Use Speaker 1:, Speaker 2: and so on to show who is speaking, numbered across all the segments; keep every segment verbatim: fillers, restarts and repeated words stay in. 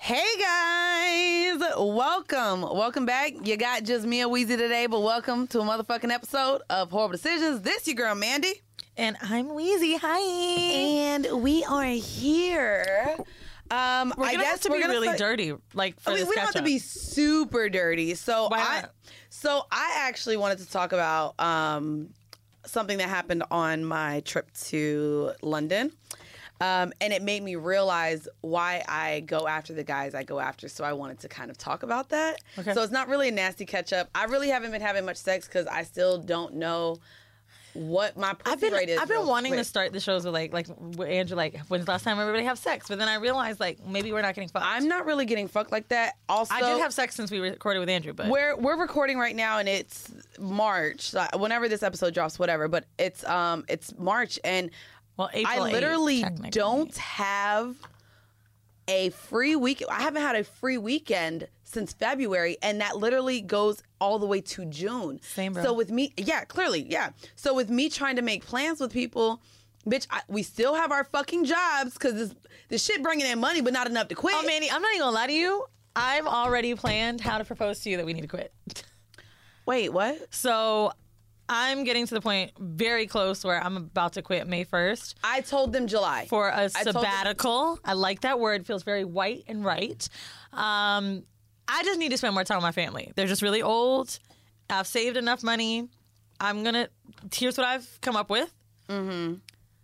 Speaker 1: Hey guys, welcome. Welcome back. You got just me and Weezy today, but welcome to a motherfucking episode of Horrible Decisions. This your girl Mandy.
Speaker 2: And I'm Weezy. Hi.
Speaker 1: And we are here. Um,
Speaker 2: we're
Speaker 1: I
Speaker 2: gonna
Speaker 1: guess
Speaker 2: have to
Speaker 1: we're
Speaker 2: be
Speaker 1: gonna
Speaker 2: really
Speaker 1: say,
Speaker 2: dirty, like for
Speaker 1: I mean,
Speaker 2: this
Speaker 1: we don't have to be super dirty. So
Speaker 2: Why
Speaker 1: I,
Speaker 2: not?
Speaker 1: so I actually wanted to talk about um, something that happened on my trip to London. Um, and it made me realize why I go after the guys I go after. So I wanted to kind of talk about that.
Speaker 2: Okay.
Speaker 1: So it's not really a nasty catch up. I really haven't been having much sex because I still don't know what my pussy
Speaker 2: I've been
Speaker 1: rate is.
Speaker 2: I've been
Speaker 1: real
Speaker 2: wanting
Speaker 1: quick.
Speaker 2: to start the shows with like like with Andrew, like when's the last time everybody have sex? But then I realized like maybe we're not getting fucked.
Speaker 1: I'm not really getting fucked like that. Also,
Speaker 2: I did have sex since we recorded with Andrew, but
Speaker 1: We're we're recording right now, and it's March. uh, Whenever this episode drops, whatever. But it's um it's March, and
Speaker 2: well, April
Speaker 1: I literally
Speaker 2: eighth, technically.
Speaker 1: don't have a free week. I haven't had a free weekend since February, and that literally goes all the way to June.
Speaker 2: Same, bro.
Speaker 1: So with me, yeah, clearly, yeah. So with me trying to make plans with people, bitch, I, we still have our fucking jobs because this this shit bringing in money, but not enough to quit.
Speaker 2: Oh, Manny, I'm not even gonna lie to you. I've already planned how to propose to you that we need to quit.
Speaker 1: Wait, what?
Speaker 2: So I'm getting to the point very close where I'm about to quit May first.
Speaker 1: I told them July
Speaker 2: For a
Speaker 1: I told them-
Speaker 2: sabbatical. I like that word. It feels very white and right. Um, I just need to spend more time with my family. They're just really old. I've saved enough money. I'm going to... Here's what I've come up with. Mm-hmm.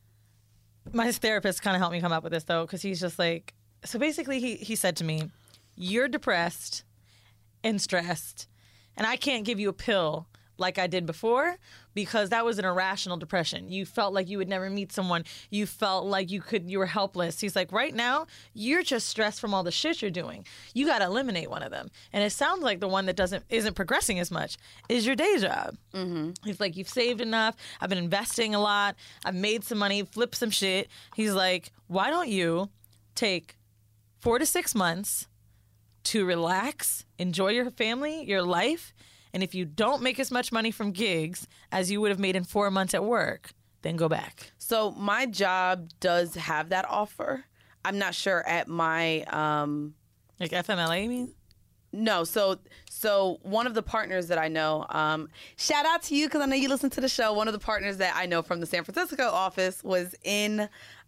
Speaker 2: My therapist kind of helped me come up with this, though, because he's just like... So basically, he, he said to me, you're depressed and stressed, and I can't give you a pill like I did before because that was an irrational depression. You felt like you would never meet someone. You felt like you could you were helpless. He's like, right now, you're just stressed from all the shit you're doing. You got to eliminate one of them. And it sounds like the one that doesn't isn't progressing as much is your day job. Mm-hmm. He's like, you've saved enough. I've been investing a lot. I've made some money, flipped some shit. He's like, why don't you take four to six months to relax, enjoy your family, your life, and if you don't make as much money from gigs as you would have made in four months at work, then go back.
Speaker 1: So my job does have that offer. I'm not sure at my um
Speaker 2: Like F M L A, you mean?
Speaker 1: no. So so one of the partners that I know, um, shout out to you because I know you listen to the show. One of the partners that I know from the San Francisco office was in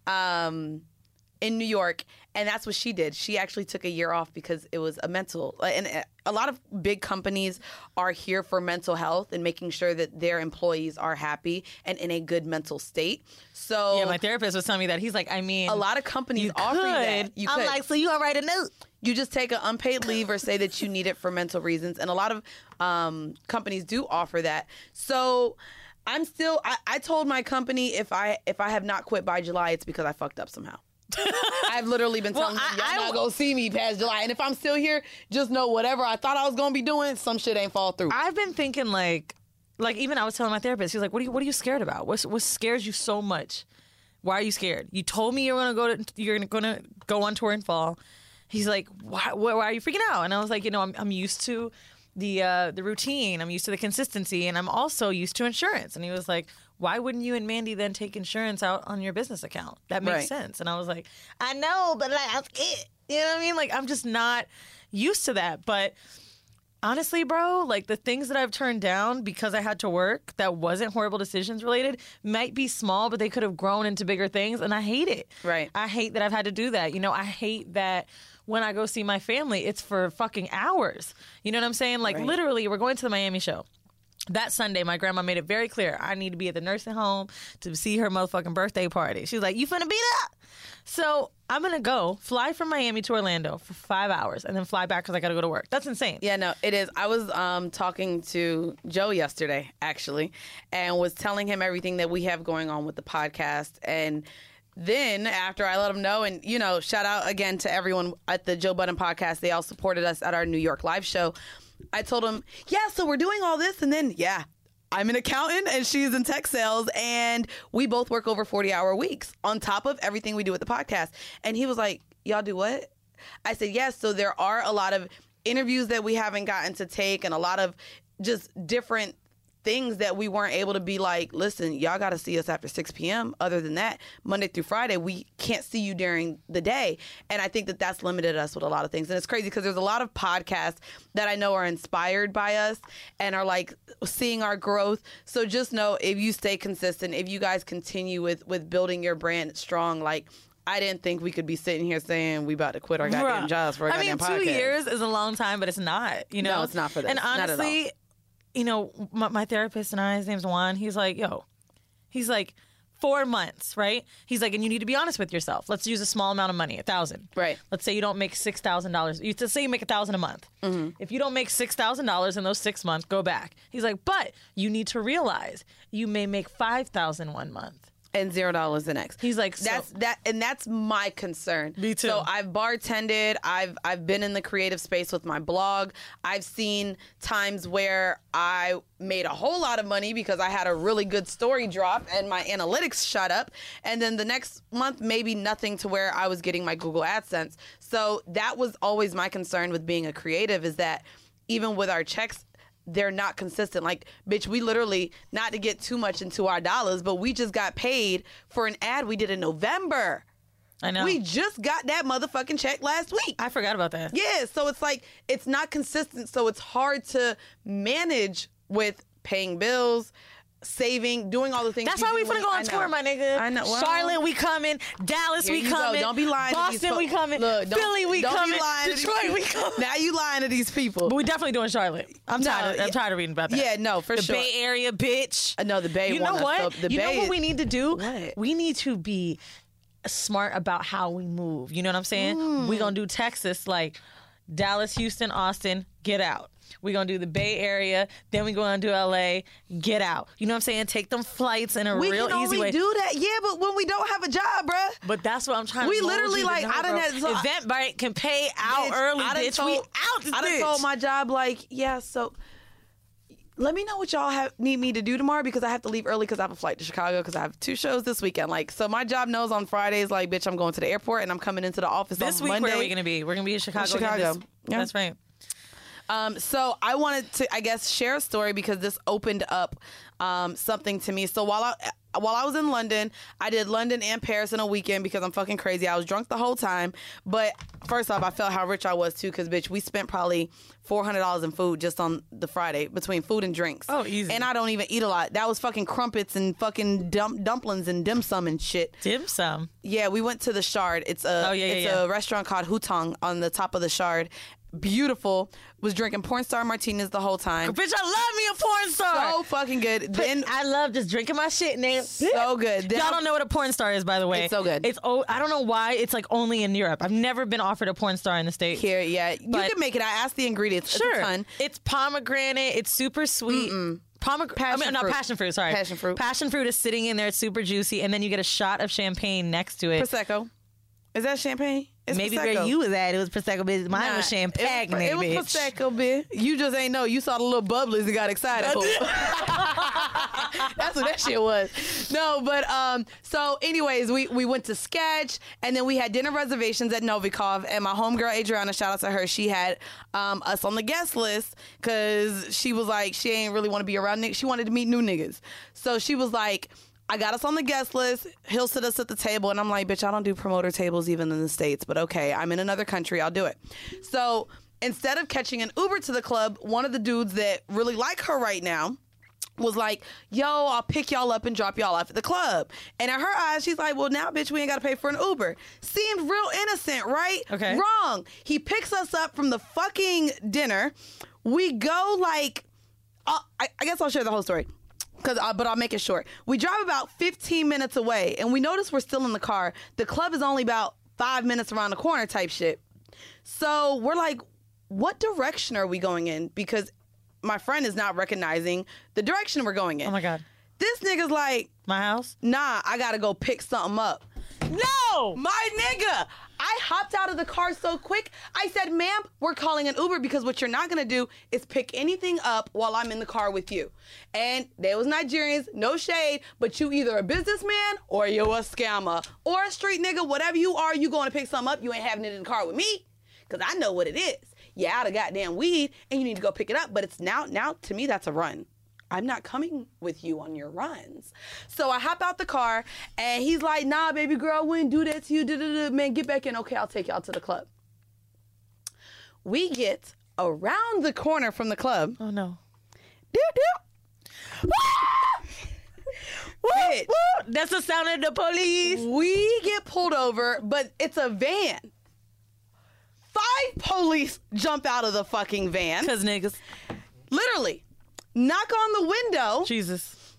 Speaker 1: um in New York, and that's what she did. She actually took a year off because it was a mental, and a lot of big companies are here for mental health and making sure that their employees are happy and in a good mental state. So
Speaker 2: Yeah, my therapist was telling me that. He's like, I mean,
Speaker 1: a lot of companies
Speaker 2: you
Speaker 1: offer
Speaker 2: could.
Speaker 1: that. You
Speaker 2: I'm
Speaker 1: could.
Speaker 2: like, so you gonna write a note?
Speaker 1: You just take an unpaid leave or say that you need it for mental reasons. And a lot of um, companies do offer that. So I'm still, I, I told my company if I if I have not quit by July, it's because I fucked up somehow. I've literally been telling
Speaker 2: Well,
Speaker 1: them, y'all
Speaker 2: I- I-
Speaker 1: not gonna see me past July. And if I'm still here, just know whatever I thought I was gonna be doing, some shit ain't fall through.
Speaker 2: I've been thinking like, like even I was telling my therapist, he's like, what are you, what are you scared about? What's, what scares you so much? Why are you scared? You told me you're gonna go to, you're gonna go on tour in fall. He's like, why, why, why are you freaking out? And I was like, you know, I'm, I'm used to the uh, the routine. I'm used to the consistency, and I'm also used to insurance. And he was like, why wouldn't you and Mandy then take insurance out on your business account? That makes
Speaker 1: Right.
Speaker 2: sense. And I was like, I know, but like, I'm scared. You know what I mean? Like, I'm just not used to that. But honestly, bro, like the things that I've turned down because I had to work that wasn't horrible decisions related might be small, but they could have grown into bigger things. And I hate it.
Speaker 1: Right.
Speaker 2: I hate that I've had to do that. You know, I hate that when I go see my family, it's for fucking hours. You know what I'm saying? Like
Speaker 1: Right.
Speaker 2: literally, we're going to the Miami show. That Sunday, my grandma made it very clear. I need to be at the nursing home to see her motherfucking birthday party. She's like, you finna beat up? So I'm going to go fly from Miami to Orlando for five hours and then fly back because I got to go to work. That's insane.
Speaker 1: Yeah, no, it is. I was um, talking to Joe yesterday, actually, and was telling him everything that we have going on with the podcast. And then after I let him know, and, you know, shout out again to everyone at the Joe Budden podcast. They all supported us at our New York live show. I told him, yeah, so we're doing all this. And then, yeah, I'm an accountant and she's in tech sales, and we both work over forty hour weeks on top of everything we do with the podcast. And he was like, y'all do what? I said, yes. So there are a lot of interviews that we haven't gotten to take and a lot of just different things that we weren't able to be like, listen, y'all got to see us after six p.m. Other than that, Monday through Friday, we can't see you during the day. And I think that that's limited us with a lot of things. And it's crazy because there's a lot of podcasts that I know are inspired by us and are like seeing our growth. So just know, if you stay consistent, if you guys continue with, with building your brand strong, like, I didn't think we could be sitting here saying we about to quit our goddamn
Speaker 2: Bruh.
Speaker 1: jobs for a
Speaker 2: I
Speaker 1: goddamn
Speaker 2: mean,
Speaker 1: podcast.
Speaker 2: two years is a long time, but it's not, you know?
Speaker 1: No, it's not for this.
Speaker 2: And
Speaker 1: Not at all.
Speaker 2: honestly, you know, my, my therapist and I, his name's Juan, he's like, yo, he's like, four months, right? He's like, and you need to be honest with yourself. Let's use a small amount of money, a thousand.
Speaker 1: Right.
Speaker 2: Let's say you don't make six thousand dollars. You to say you make a thousand a month. Mm-hmm. If you don't make six thousand dollars in those six months, go back. He's like, but you need to realize you may make five thousand one month.
Speaker 1: And zero dollars the next.
Speaker 2: He's like, so,
Speaker 1: that's that, and that's my concern.
Speaker 2: Me too.
Speaker 1: So I've bartended. I've I've been in the creative space with my blog. I've seen times where I made a whole lot of money because I had a really good story drop and my analytics shot up, and then the next month maybe nothing to where I was getting my Google AdSense. So that was always my concern with being a creative, is that even with our checks, they're not consistent. Like, bitch, we literally, not to get too much into our dollars, but we just got paid for an ad we did in November.
Speaker 2: I know.
Speaker 1: We just got that motherfucking check last week.
Speaker 2: I forgot about that.
Speaker 1: Yeah, so it's like, it's not consistent, so it's hard to manage with paying bills, saving, doing all the things.
Speaker 2: That's
Speaker 1: you
Speaker 2: why
Speaker 1: do
Speaker 2: we
Speaker 1: when
Speaker 2: finna
Speaker 1: you-
Speaker 2: go
Speaker 1: I
Speaker 2: on
Speaker 1: know.
Speaker 2: tour, my nigga.
Speaker 1: I know. Well,
Speaker 2: Charlotte, we coming. Dallas,
Speaker 1: here
Speaker 2: we
Speaker 1: you go.
Speaker 2: coming.
Speaker 1: Don't be lying to these
Speaker 2: Boston,
Speaker 1: fo-
Speaker 2: we coming.
Speaker 1: Look, don't-
Speaker 2: Philly, we
Speaker 1: don't
Speaker 2: coming.
Speaker 1: Be lying to these
Speaker 2: Detroit, we
Speaker 1: people.
Speaker 2: coming.
Speaker 1: Now you lying to these people.
Speaker 2: But we definitely doing Charlotte. I'm
Speaker 1: No,
Speaker 2: tired. Of, I'm
Speaker 1: yeah.
Speaker 2: tired of reading about that.
Speaker 1: Yeah, no, for
Speaker 2: the
Speaker 1: sure.
Speaker 2: Bay Area, bitch.
Speaker 1: Uh, no, the Bay
Speaker 2: You know
Speaker 1: want us,
Speaker 2: what?
Speaker 1: so the
Speaker 2: you
Speaker 1: Bay
Speaker 2: know what we
Speaker 1: is-
Speaker 2: need to do?
Speaker 1: What?
Speaker 2: We need to be smart about how we move. You know what I'm saying?
Speaker 1: Mm.
Speaker 2: We gonna do Texas, like Dallas, Houston, Austin. Get out. We gonna do the Bay Area. Then we gonna do L A. Get out. You know what I'm saying? Take them flights in a
Speaker 1: we
Speaker 2: real
Speaker 1: can
Speaker 2: easy
Speaker 1: only
Speaker 2: way.
Speaker 1: do that, yeah, but when we don't have a job, bruh.
Speaker 2: But that's what I'm trying
Speaker 1: We
Speaker 2: to mold
Speaker 1: literally,
Speaker 2: you to
Speaker 1: like,
Speaker 2: know,
Speaker 1: I done
Speaker 2: bro.
Speaker 1: had- so I-
Speaker 2: Eventbrite can pay out
Speaker 1: Bitch,
Speaker 2: early,
Speaker 1: I done
Speaker 2: bitch.
Speaker 1: told-
Speaker 2: we out this
Speaker 1: I done
Speaker 2: bitch.
Speaker 1: told my job, like, yeah, so let me know what y'all have need me to do tomorrow, because I have to leave early because I have a flight to Chicago because I have two shows this weekend. Like, so my job knows on Fridays, like, bitch, I'm going to the airport and I'm coming into the office
Speaker 2: this
Speaker 1: on
Speaker 2: week,
Speaker 1: Monday.
Speaker 2: where are we going to be? We're going to be in Chicago. again
Speaker 1: Chicago.
Speaker 2: this-
Speaker 1: Yeah.
Speaker 2: That's right.
Speaker 1: Um, so I wanted to, I guess, share a story because this opened up um, something to me. So while I while I was in London, I did London and Paris in a weekend because I'm fucking crazy. I was drunk the whole time. But first off, I felt how rich I was too, because bitch, we spent probably four hundred dollars in food just on the Friday between food and drinks.
Speaker 2: Oh, easy.
Speaker 1: And I don't even eat a lot. That was fucking crumpets and fucking dump, dumplings and dim sum and shit.
Speaker 2: Dim sum.
Speaker 1: Yeah, we went to the Shard. It's a
Speaker 2: Oh, yeah, yeah,
Speaker 1: it's
Speaker 2: yeah.
Speaker 1: a restaurant called Hutong on the top of the Shard. Beautiful. Was drinking porn star martinis the whole time.
Speaker 2: Bitch, I love me a porn star.
Speaker 1: So fucking good. Then
Speaker 2: I love just drinking my shit, name.
Speaker 1: so good. Then
Speaker 2: Y'all
Speaker 1: I-
Speaker 2: don't know what a porn star is, by the way.
Speaker 1: It's so good.
Speaker 2: It's oh, I don't know why it's like only in Europe. I've never been offered a porn star in the States.
Speaker 1: here, yeah, you
Speaker 2: But-
Speaker 1: can make it. I asked the ingredients. It's
Speaker 2: Sure.
Speaker 1: a ton.
Speaker 2: It's pomegranate. It's super sweet. Pomegranate. I
Speaker 1: Passion
Speaker 2: mean, not
Speaker 1: fruit.
Speaker 2: passion fruit. Sorry.
Speaker 1: Passion fruit.
Speaker 2: Passion fruit is sitting in there. It's super juicy, and then you get a shot of champagne next to it.
Speaker 1: Prosecco. Is that champagne? It's
Speaker 2: Maybe
Speaker 1: Prosecco.
Speaker 2: where you was at, it was prosecco. Bitch. Mine
Speaker 1: Nah,
Speaker 2: was champagne.
Speaker 1: It, was- it was Prosecco, bitch. You just ain't know. You saw the little bubblies and got excited. That's what that shit was. No, but um. So, anyways, we we went to Sketch, and then we had dinner reservations at Novikov. And my homegirl Adriana, shout out to her, she had um us on the guest list because she was like, she ain't really want to be around niggas. She wanted to meet new niggas. So she was like, I got us on the guest list. He'll sit us at the table. And I'm like, bitch, I don't do promoter tables even in the States. But okay, I'm in another country. I'll do it. So instead of catching an Uber to the club, one of the dudes that really like her right now was like, yo, I'll pick y'all up and drop y'all off at the club. And in her eyes, she's like, well, now, bitch, we ain't got to pay for an Uber. Seemed real innocent, right?
Speaker 2: Okay.
Speaker 1: Wrong. He picks us up from the fucking dinner. We go like, uh, I, I guess I'll share the whole story. Cause, uh, but I'll make it short. We drive about fifteen minutes away, and we notice we're still in the car. The club is only about five minutes around the corner type shit. So we're like, what direction are we going in? Because my friend is not recognizing the direction we're going in.
Speaker 2: Oh my God.
Speaker 1: This nigga's like,
Speaker 2: My house?
Speaker 1: nah, I gotta go pick something up.
Speaker 2: No!
Speaker 1: My nigga, I hopped out of the car so quick. I said, ma'am, we're calling an Uber because what you're not gonna do is pick anything up while I'm in the car with you. And they was Nigerians, no shade, but you either a businessman or you a scammer or a street nigga, whatever you are, you going to pick something up, you ain't having it in the car with me. Cause I know what it is. You out of goddamn weed and you need to go pick it up. But it's now, now to me, that's a run. I'm not coming with you on your runs. So I hop out the car, and he's like, nah, baby girl, I wouldn't do that to you. Da-da-da. Man, get back in. Okay, I'll take you out to the club. We get around the corner from the club.
Speaker 2: Oh, no.
Speaker 1: Doop, doop. Bitch.
Speaker 2: That's the sound of the police.
Speaker 1: We get pulled over, but it's a van. Five police jump out of the fucking van.
Speaker 2: Because niggas.
Speaker 1: Literally. Knock on the window.
Speaker 2: Jesus.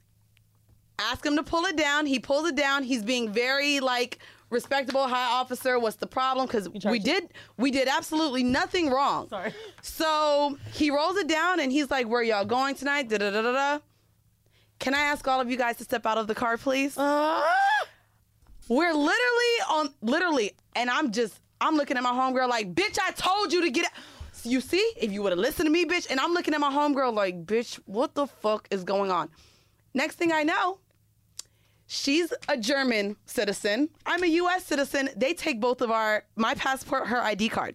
Speaker 1: Ask him to pull it down. He pulls it down. He's being very, like, respectable. Hi, officer. What's the problem? Because we did we did absolutely nothing wrong.
Speaker 2: Sorry.
Speaker 1: So he rolls it down, and he's like, where y'all going tonight? Da-da-da-da-da. Can I ask all of you guys to step out of the car, please?
Speaker 2: Uh,
Speaker 1: We're literally on, literally, and I'm just, I'm looking at my homegirl like, bitch, I told you to get out. You see, if you would have listened to me, bitch, and I'm looking at my homegirl like, bitch, what the fuck is going on? Next thing I know, she's a German citizen. I'm a U S citizen. They take both of our, my passport, her I D card.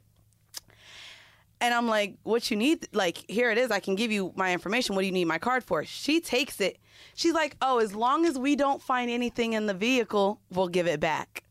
Speaker 1: And I'm like, what you need? Like, here it is. I can give you my information. What do you need my card for? She takes it. She's like, oh, as long as we don't find anything in the vehicle, we'll give it back.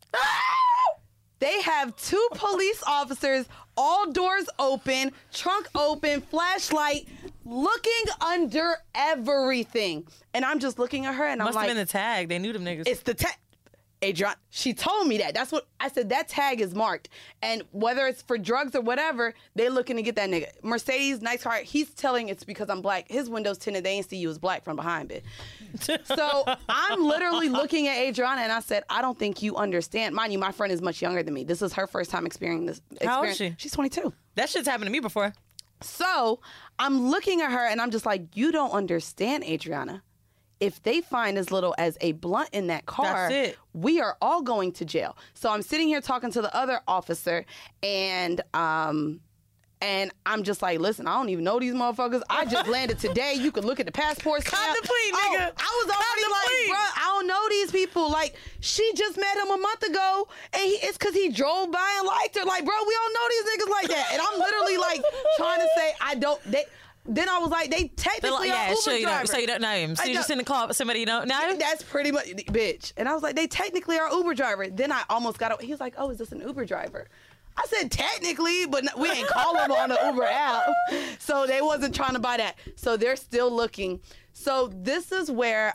Speaker 1: They have two police officers, all doors open, trunk open, flashlight, looking under everything. And I'm just looking at her, and I'm
Speaker 2: Must
Speaker 1: like,
Speaker 2: have been the tag. They knew them niggas.
Speaker 1: it's the tag. Adrian, she told me that. That's what I said. That tag is marked. And whether it's for drugs or whatever, they looking to get that nigga. Mercedes, nice car. He's telling it's because I'm black. His windows tinted. They ain't see you as black from behind, bitch. So I'm literally looking at Adriana, and I said, I don't think you understand. Mind you, my friend is much younger than me. This is her first time experiencing this.
Speaker 2: How old is
Speaker 1: experience.
Speaker 2: she?
Speaker 1: She's twenty-two.
Speaker 2: That shit's happened to me before.
Speaker 1: So I'm looking at her, and I'm just like, you don't understand, Adriana. If they find as little as a blunt in that car,
Speaker 2: That's it.
Speaker 1: we are all going to jail. So I'm sitting here talking to the other officer, and um, and I'm just like, listen, I don't even know these motherfuckers. I just landed today. You can look at the passports.
Speaker 2: Contemplate,
Speaker 1: oh,
Speaker 2: nigga.
Speaker 1: I was already
Speaker 2: Contemplate.
Speaker 1: like, bro, I don't know these people. Like, she just met him a month ago, and he, it's because he drove by and liked her. Like, bro, we don't know these niggas like that. And I'm literally like trying to say, I don't. They, Then I was like, they technically
Speaker 2: yeah,
Speaker 1: are Uber
Speaker 2: so you,
Speaker 1: driver.
Speaker 2: don't, so you don't know him. So
Speaker 1: I
Speaker 2: you're just
Speaker 1: don't-
Speaker 2: in the car with somebody you don't know?
Speaker 1: That's pretty much, bitch. And I was like, they technically are Uber driver. Then I almost got, he was like, oh, is this an Uber driver? I said, technically, but no, we ain't call them on the Uber app. So they wasn't trying to buy that. So they're still looking. So this is where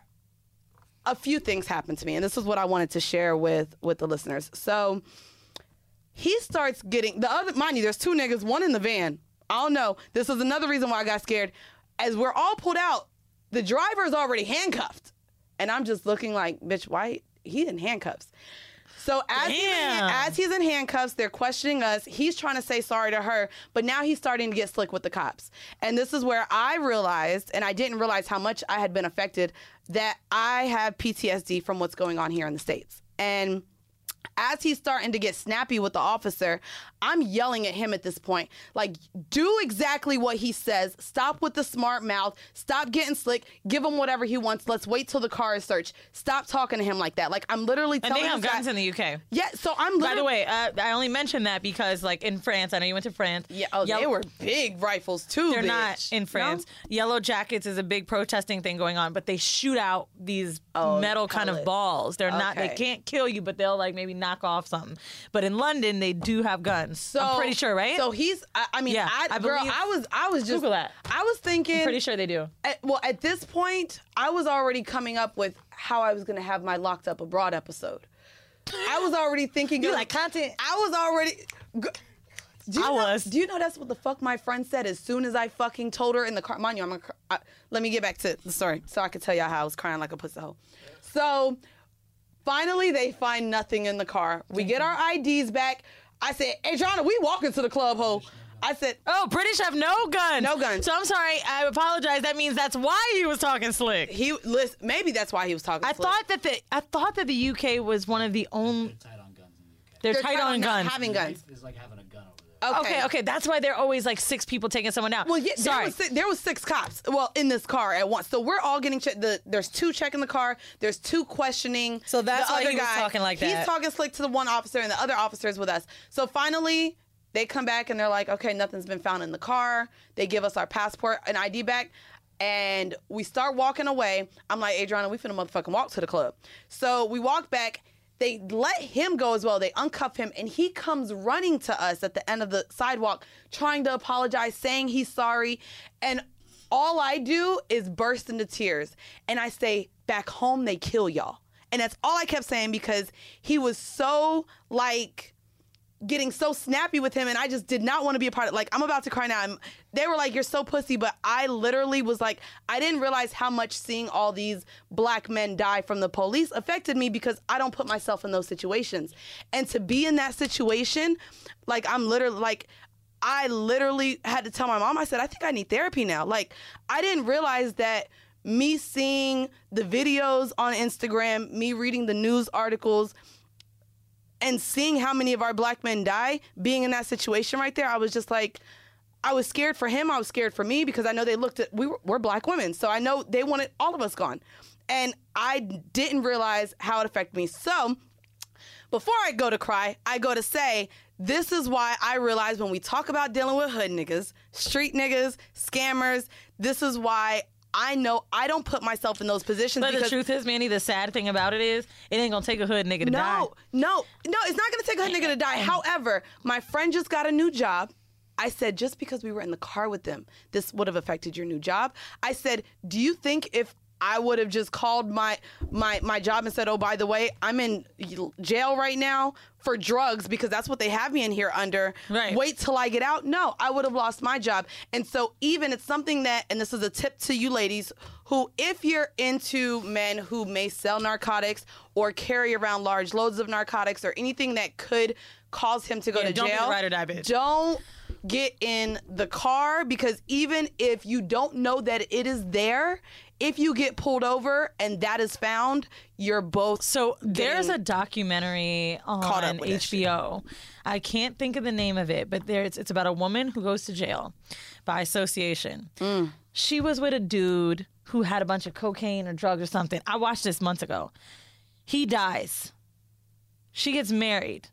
Speaker 1: a few things happened to me. And this is what I wanted to share with, with the listeners. So he starts getting, the other, mind you, there's two niggas, one in the van. I don't know. This is another reason why I got scared. As we're all pulled out, the driver is already handcuffed. And I'm just looking like, bitch, why? He in handcuffs. So as he's, in,
Speaker 2: Damn.
Speaker 1: as he's in handcuffs, they're questioning us. He's trying to say sorry to her, but now he's starting to get slick with the cops. And this is where I realized, and I didn't realize how much I had been affected, that I have P T S D from what's going on here in the States. And as he's starting to get snappy with the officer, I'm yelling at him at this point. Like, do exactly what he says. Stop with the smart mouth. Stop getting slick. Give him whatever he wants. Let's wait till the car is searched. Stop talking to him like that. Like, I'm literally
Speaker 2: And
Speaker 1: telling
Speaker 2: they have
Speaker 1: this
Speaker 2: guns
Speaker 1: guy,
Speaker 2: in the U K.
Speaker 1: yeah, so I'm literally...
Speaker 2: By the way, uh, I only mentioned that because, like, in France, I know you went to France.
Speaker 1: Yeah, oh,
Speaker 2: Yellow-
Speaker 1: they were big rifles, too,
Speaker 2: They're
Speaker 1: bitch.
Speaker 2: not in
Speaker 1: No?
Speaker 2: France. Yellow Jackets is a big protesting thing going on, but they shoot out these
Speaker 1: Oh,
Speaker 2: metal kind of
Speaker 1: pellets.
Speaker 2: balls. They're not, they
Speaker 1: Okay.
Speaker 2: can't kill you, but they'll, like, maybe knock off something. But in London, they do have guns.
Speaker 1: So,
Speaker 2: I'm pretty sure, right?
Speaker 1: So he's, I, I mean,
Speaker 2: Yeah,
Speaker 1: I,
Speaker 2: I
Speaker 1: girl,
Speaker 2: believe-
Speaker 1: I was, I was just,
Speaker 2: Google that.
Speaker 1: I was thinking,
Speaker 2: pretty sure they do.
Speaker 1: at, well, at this point, I was already coming up with how I was going to have my Locked Up Abroad episode. I was already thinking,
Speaker 2: You
Speaker 1: of,
Speaker 2: like content?
Speaker 1: I was already. g- Do you
Speaker 2: I
Speaker 1: know,
Speaker 2: was.
Speaker 1: Do you know that's what the fuck my friend said as soon as I fucking told her in the car? Mind you, I'm a, I, let me get back to the story so I could tell y'all how I was crying like a pussy hole. So finally, they find nothing in the car. We get our I Ds back. I said, Adriana, we walking to the club, ho. I said,
Speaker 2: Oh, British have no guns.
Speaker 1: No guns.
Speaker 2: So I'm sorry. I apologize. That means that's why he was talking slick.
Speaker 1: he listen, maybe that's why he was talking.
Speaker 2: I
Speaker 1: slick.
Speaker 2: thought that the I thought that the U K was one of the only.
Speaker 3: Tight on guns in the U K.
Speaker 2: They're,
Speaker 1: They're
Speaker 2: tight,
Speaker 1: tight
Speaker 2: on,
Speaker 1: on not
Speaker 2: guns.
Speaker 1: having guns.
Speaker 3: It's like having a gun over there.
Speaker 2: Okay, okay, that's why there are always like six people taking someone down.
Speaker 1: Well, yeah, there
Speaker 2: sorry.
Speaker 1: was, six, there was six cops. Well, in this car at once. So we're all getting checked. The, there's two checking the car. There's two questioning.
Speaker 2: So that's
Speaker 1: the
Speaker 2: why
Speaker 1: other
Speaker 2: he was
Speaker 1: guy.
Speaker 2: talking like that.
Speaker 1: He's talking slick to the one officer, and the other officer is with us. So finally, they come back and they're like, "Okay, nothing's been found in the car." They give us our passport and I D back. And we start walking away. I'm like, Adriana, we finna motherfucking walk to the club. So we walk back. They let him go as well. They uncuff him, and he comes running to us at the end of the sidewalk, trying to apologize, saying he's sorry. And all I do is burst into tears. And I say, back home, they kill y'all. And that's all I kept saying because he was so, like, getting so snappy with him, and I just did not want to be a part of it. Like, I'm about to cry now. I'm, they were like, you're so pussy, but I literally was like, I didn't realize how much seeing all these black men die from the police affected me because I don't put myself in those situations. And to be in that situation, like, I'm literally, like, I literally had to tell my mom, I said, I think I need therapy now. Like, I didn't realize that me seeing the videos on Instagram, me reading the news articles, and seeing how many of our black men die, being in that situation right there, I was just like, I was scared for him. I was scared for me because I know they looked at, we were, we're black women. So I know they wanted all of us gone. And I didn't realize how it affected me. So before I go to cry, I go to say, this is why I realize when we talk about dealing with hood niggas, street niggas, scammers, this is why I know I don't put myself in those positions.
Speaker 2: But
Speaker 1: because
Speaker 2: the truth is, Manny, the sad thing about it is, it ain't gonna take a hood nigga to
Speaker 1: no,
Speaker 2: die.
Speaker 1: No, no, it's not gonna take a hood nigga to die. However, my friend just got a new job. I said, just because we were in the car with them, this would have affected your new job. I said, do you think if I would have just called my my my job and said, oh, by the way, I'm in jail right now for drugs because that's what they have me in here under.
Speaker 2: Right.
Speaker 1: Wait till I get out. No, I would have lost my job. And so even it's something that, and this is a tip to you ladies, who if you're into men who may sell narcotics or carry around large loads of narcotics or anything that could cause him to go
Speaker 2: Yeah,
Speaker 1: to
Speaker 2: don't be
Speaker 1: jail.
Speaker 2: the ride or die bitch.
Speaker 1: Don't get in the car because even if you don't know that it is there, if you get pulled over and that is found, you're both
Speaker 2: So there's a
Speaker 1: getting
Speaker 2: documentary
Speaker 1: caught up
Speaker 2: on
Speaker 1: with that
Speaker 2: H B O. I can't think of the name of it, but there it's, it's about a woman who goes to jail by association.
Speaker 1: Mm.
Speaker 2: She was with a dude who had a bunch of cocaine or drugs or something. I watched this months ago. He dies. She gets married.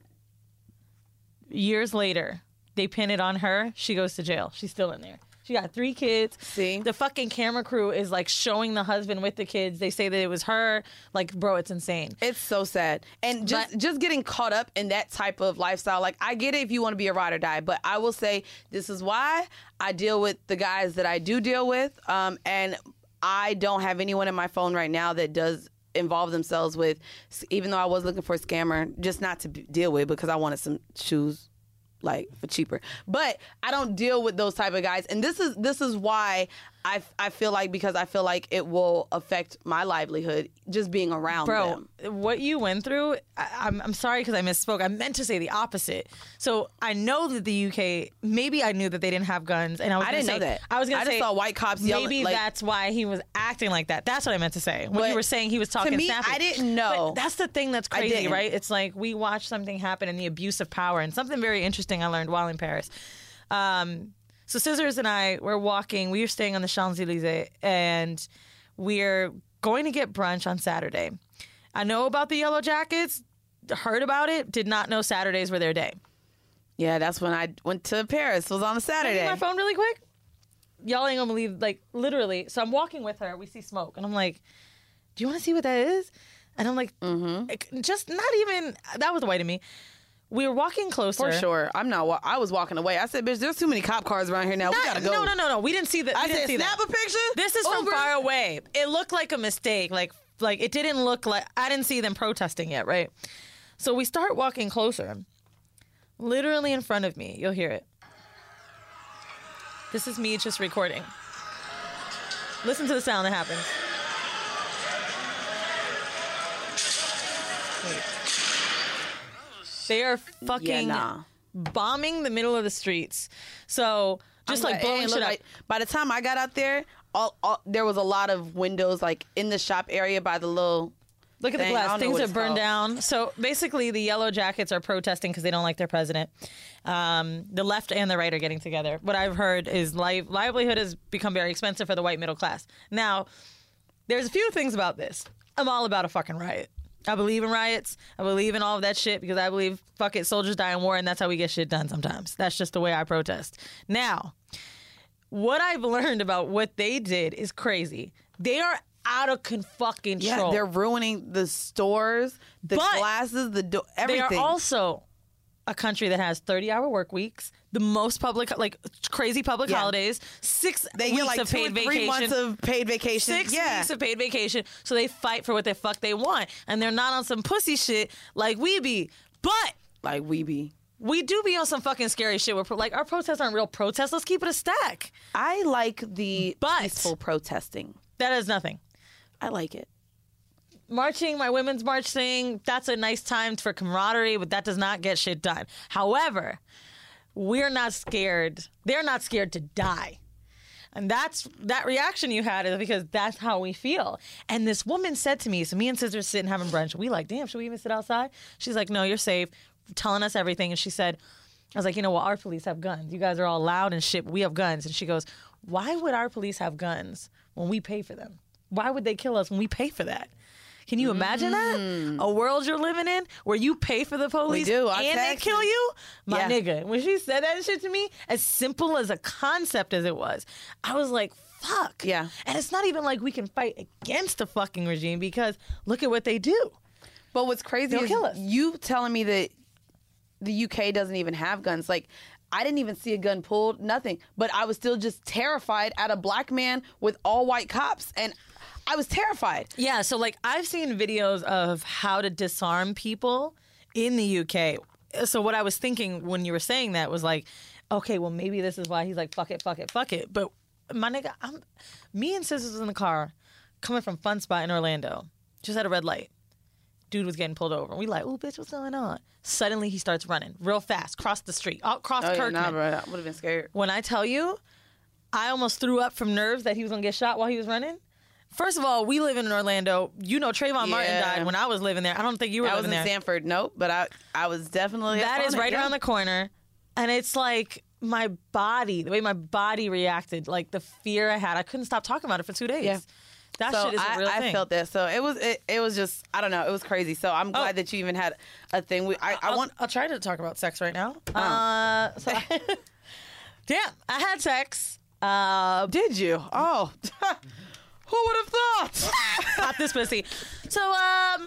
Speaker 2: Years later, they pin it on her. She goes to jail. She's still in there. She got three kids.
Speaker 1: See?
Speaker 2: The fucking camera crew is like showing the husband with the kids. They say that it was her. Like, bro, it's insane.
Speaker 1: It's so sad. And just
Speaker 2: But-
Speaker 1: just getting caught up in that type of lifestyle. Like, I get it if you want to be a ride or die, but I will say this is why I deal with the guys that I do deal with. Um, and I don't have anyone in my phone right now that does involve themselves with, even though I was looking for a scammer, just not to b- deal with because I wanted some shoes, like, for cheaper. But I don't deal with those type of guys. And this is this is why I, I feel like, because I feel like it will affect my livelihood just being around
Speaker 2: Bro,
Speaker 1: them.
Speaker 2: what you went through, I, I'm, I'm sorry because I misspoke. I meant to say the opposite. So I know that the U K, maybe I knew that they didn't have guns. And I was
Speaker 1: I
Speaker 2: gonna
Speaker 1: didn't
Speaker 2: say,
Speaker 1: know that.
Speaker 2: I was going
Speaker 1: I
Speaker 2: to
Speaker 1: just
Speaker 2: say,
Speaker 1: saw white cops yelling,
Speaker 2: maybe
Speaker 1: like-
Speaker 2: that's why he was acting like that. That's what I meant to say. When
Speaker 1: But
Speaker 2: you were saying he was talking
Speaker 1: to me,
Speaker 2: snappy.
Speaker 1: I didn't know.
Speaker 2: But that's the thing that's
Speaker 1: I
Speaker 2: crazy,
Speaker 1: didn't.
Speaker 2: right? It's like we watched something happen in the abuse of power. And something very interesting I learned while in Paris. Um, so Scissors and I were walking. We were staying on the Champs-Elysees, and we're going to get brunch on Saturday. I know about the Yellow Jackets, heard about it, did not know Saturdays were their day.
Speaker 1: Yeah, that's when I went to Paris. It was on a
Speaker 2: Can I
Speaker 1: Saturday.
Speaker 2: get my phone really quick? Y'all ain't gonna believe, like, literally. So I'm walking with her. We see smoke. And I'm like, do you want to see what that is? And I'm like, mm-hmm. just not even, that was white of me. We were walking closer.
Speaker 1: For sure. I'm not, wa- I was walking away. I said, bitch, there's too many cop cars around here now. we
Speaker 2: Not-
Speaker 1: gotta go.
Speaker 2: No, no, no, no. We didn't see that.
Speaker 1: I
Speaker 2: we didn't
Speaker 1: said,
Speaker 2: see
Speaker 1: snap
Speaker 2: that.
Speaker 1: a picture?
Speaker 2: This is from
Speaker 1: Uber.
Speaker 2: far away. It looked like a mistake. Like, like it didn't look like, I didn't see them protesting yet, right? So we start walking closer. Literally in front of me. You'll hear it. This is me just recording. Listen to the sound that happens. Wait. They are fucking
Speaker 1: Yeah, nah.
Speaker 2: bombing the middle of the streets. So just
Speaker 1: I'm
Speaker 2: like
Speaker 1: glad- it
Speaker 2: blowing
Speaker 1: ain't
Speaker 2: shit
Speaker 1: look
Speaker 2: up.
Speaker 1: like- by the time I got out there, all, all there was a lot of windows like in the shop area by the little.
Speaker 2: Look at the
Speaker 1: thing. I
Speaker 2: glass.
Speaker 1: don't know
Speaker 2: Things
Speaker 1: what
Speaker 2: are
Speaker 1: it's
Speaker 2: burned
Speaker 1: called.
Speaker 2: down. So basically, the Yellow Jackets are protesting because they don't like their president. Um, the left and the right are getting together. What I've heard is li- livelihood has become very expensive for the white middle class. Now, there's a few things about this. I'm all about a fucking riot. I believe in riots. I believe in all of that shit because I believe, fuck it, soldiers die in war, and that's how we get shit done sometimes. That's just the way I protest. Now, what I've learned about what they did is crazy. They are out of con- fucking control.
Speaker 1: Yeah, they're ruining the stores, the
Speaker 2: But
Speaker 1: classes, the do- everything.
Speaker 2: They are also a country that has thirty-hour work weeks, the most public, like crazy public
Speaker 1: Yeah.
Speaker 2: holidays, six
Speaker 1: they
Speaker 2: weeks
Speaker 1: get like
Speaker 2: of
Speaker 1: two
Speaker 2: paid
Speaker 1: or three
Speaker 2: vacation.
Speaker 1: months of paid vacation.
Speaker 2: Six
Speaker 1: yeah.
Speaker 2: weeks of paid vacation, so they fight for what the fuck they want, and they're not on some pussy shit like we be. But
Speaker 1: like we be.
Speaker 2: we do be on some fucking scary shit. Where, like, our protests aren't real protests. Let's keep it a stack.
Speaker 1: I like the
Speaker 2: But-
Speaker 1: peaceful protesting.
Speaker 2: That is nothing.
Speaker 1: I like it.
Speaker 2: Marching, my women's march thing, that's a nice time for camaraderie, but that does not get shit done. However, we're not scared. They're not scared to die. And that's that reaction you had is because that's how we feel. And this woman said to me, so me and Scissor sitting having brunch. We like, damn, should we even sit outside? She's like, no, you're safe. Telling us everything. And she said, I was like, you know, well, our police have guns. You guys are all loud and shit, but we have guns. And she goes, why would our police have guns when we pay for them? Why would they kill us when we pay for that? Can you imagine that? A world you're living in where you pay for the police
Speaker 1: do. Our
Speaker 2: and they
Speaker 1: taxes.
Speaker 2: kill you? My
Speaker 1: Yeah.
Speaker 2: nigga. When she said that shit to me, as simple as a concept as it was, I was like, fuck.
Speaker 1: Yeah.
Speaker 2: And it's not even like we can fight against the fucking regime because look at what they do.
Speaker 1: But what's crazy
Speaker 2: They'll
Speaker 1: is
Speaker 2: kill us.
Speaker 1: you telling me that the U K doesn't even have guns. Like, I didn't even see a gun pulled, nothing. But I was still just terrified at a black man with all white cops. And I was terrified.
Speaker 2: Yeah, so like I've seen videos of how to disarm people in the U K. So what I was thinking when you were saying that was like, okay, well maybe this is why he's like, fuck it, fuck it, fuck it. But my nigga, I'm, me and Sis was in the car coming from Fun Spot in Orlando, just at a red light. Dude was getting pulled over. We like, oh bitch, what's going on? Suddenly he starts running real fast, cross the street, across
Speaker 1: Oh, yeah,
Speaker 2: Kirkman.
Speaker 1: nah, bro, I would have been scared.
Speaker 2: When I tell you, I almost threw up from nerves that he was gonna get shot while he was running. First of all, we live in Orlando. You know, Trayvon Martin
Speaker 1: Yeah.
Speaker 2: died when I was living there. I don't think you were
Speaker 1: I was
Speaker 2: living
Speaker 1: in
Speaker 2: there.
Speaker 1: Sanford, nope, but I I was definitely
Speaker 2: That
Speaker 1: up
Speaker 2: is
Speaker 1: on it,
Speaker 2: right
Speaker 1: yeah.
Speaker 2: around the corner. And it's like my body, the way my body reacted, like the fear I had. I couldn't stop talking about it for two days.
Speaker 1: Yeah.
Speaker 2: That
Speaker 1: So
Speaker 2: shit is a
Speaker 1: I,
Speaker 2: real
Speaker 1: I
Speaker 2: thing.
Speaker 1: felt that. So it was it, it was just I don't know. It was crazy. So I'm glad
Speaker 2: Oh.
Speaker 1: that you even had a thing. We, I, I
Speaker 2: I'll,
Speaker 1: want.
Speaker 2: I'll try to talk about sex right now.
Speaker 1: Oh.
Speaker 2: Uh, so I, damn, I had sex. Uh,
Speaker 1: Did you? Oh, who would have thought?
Speaker 2: pop this pussy. So, um,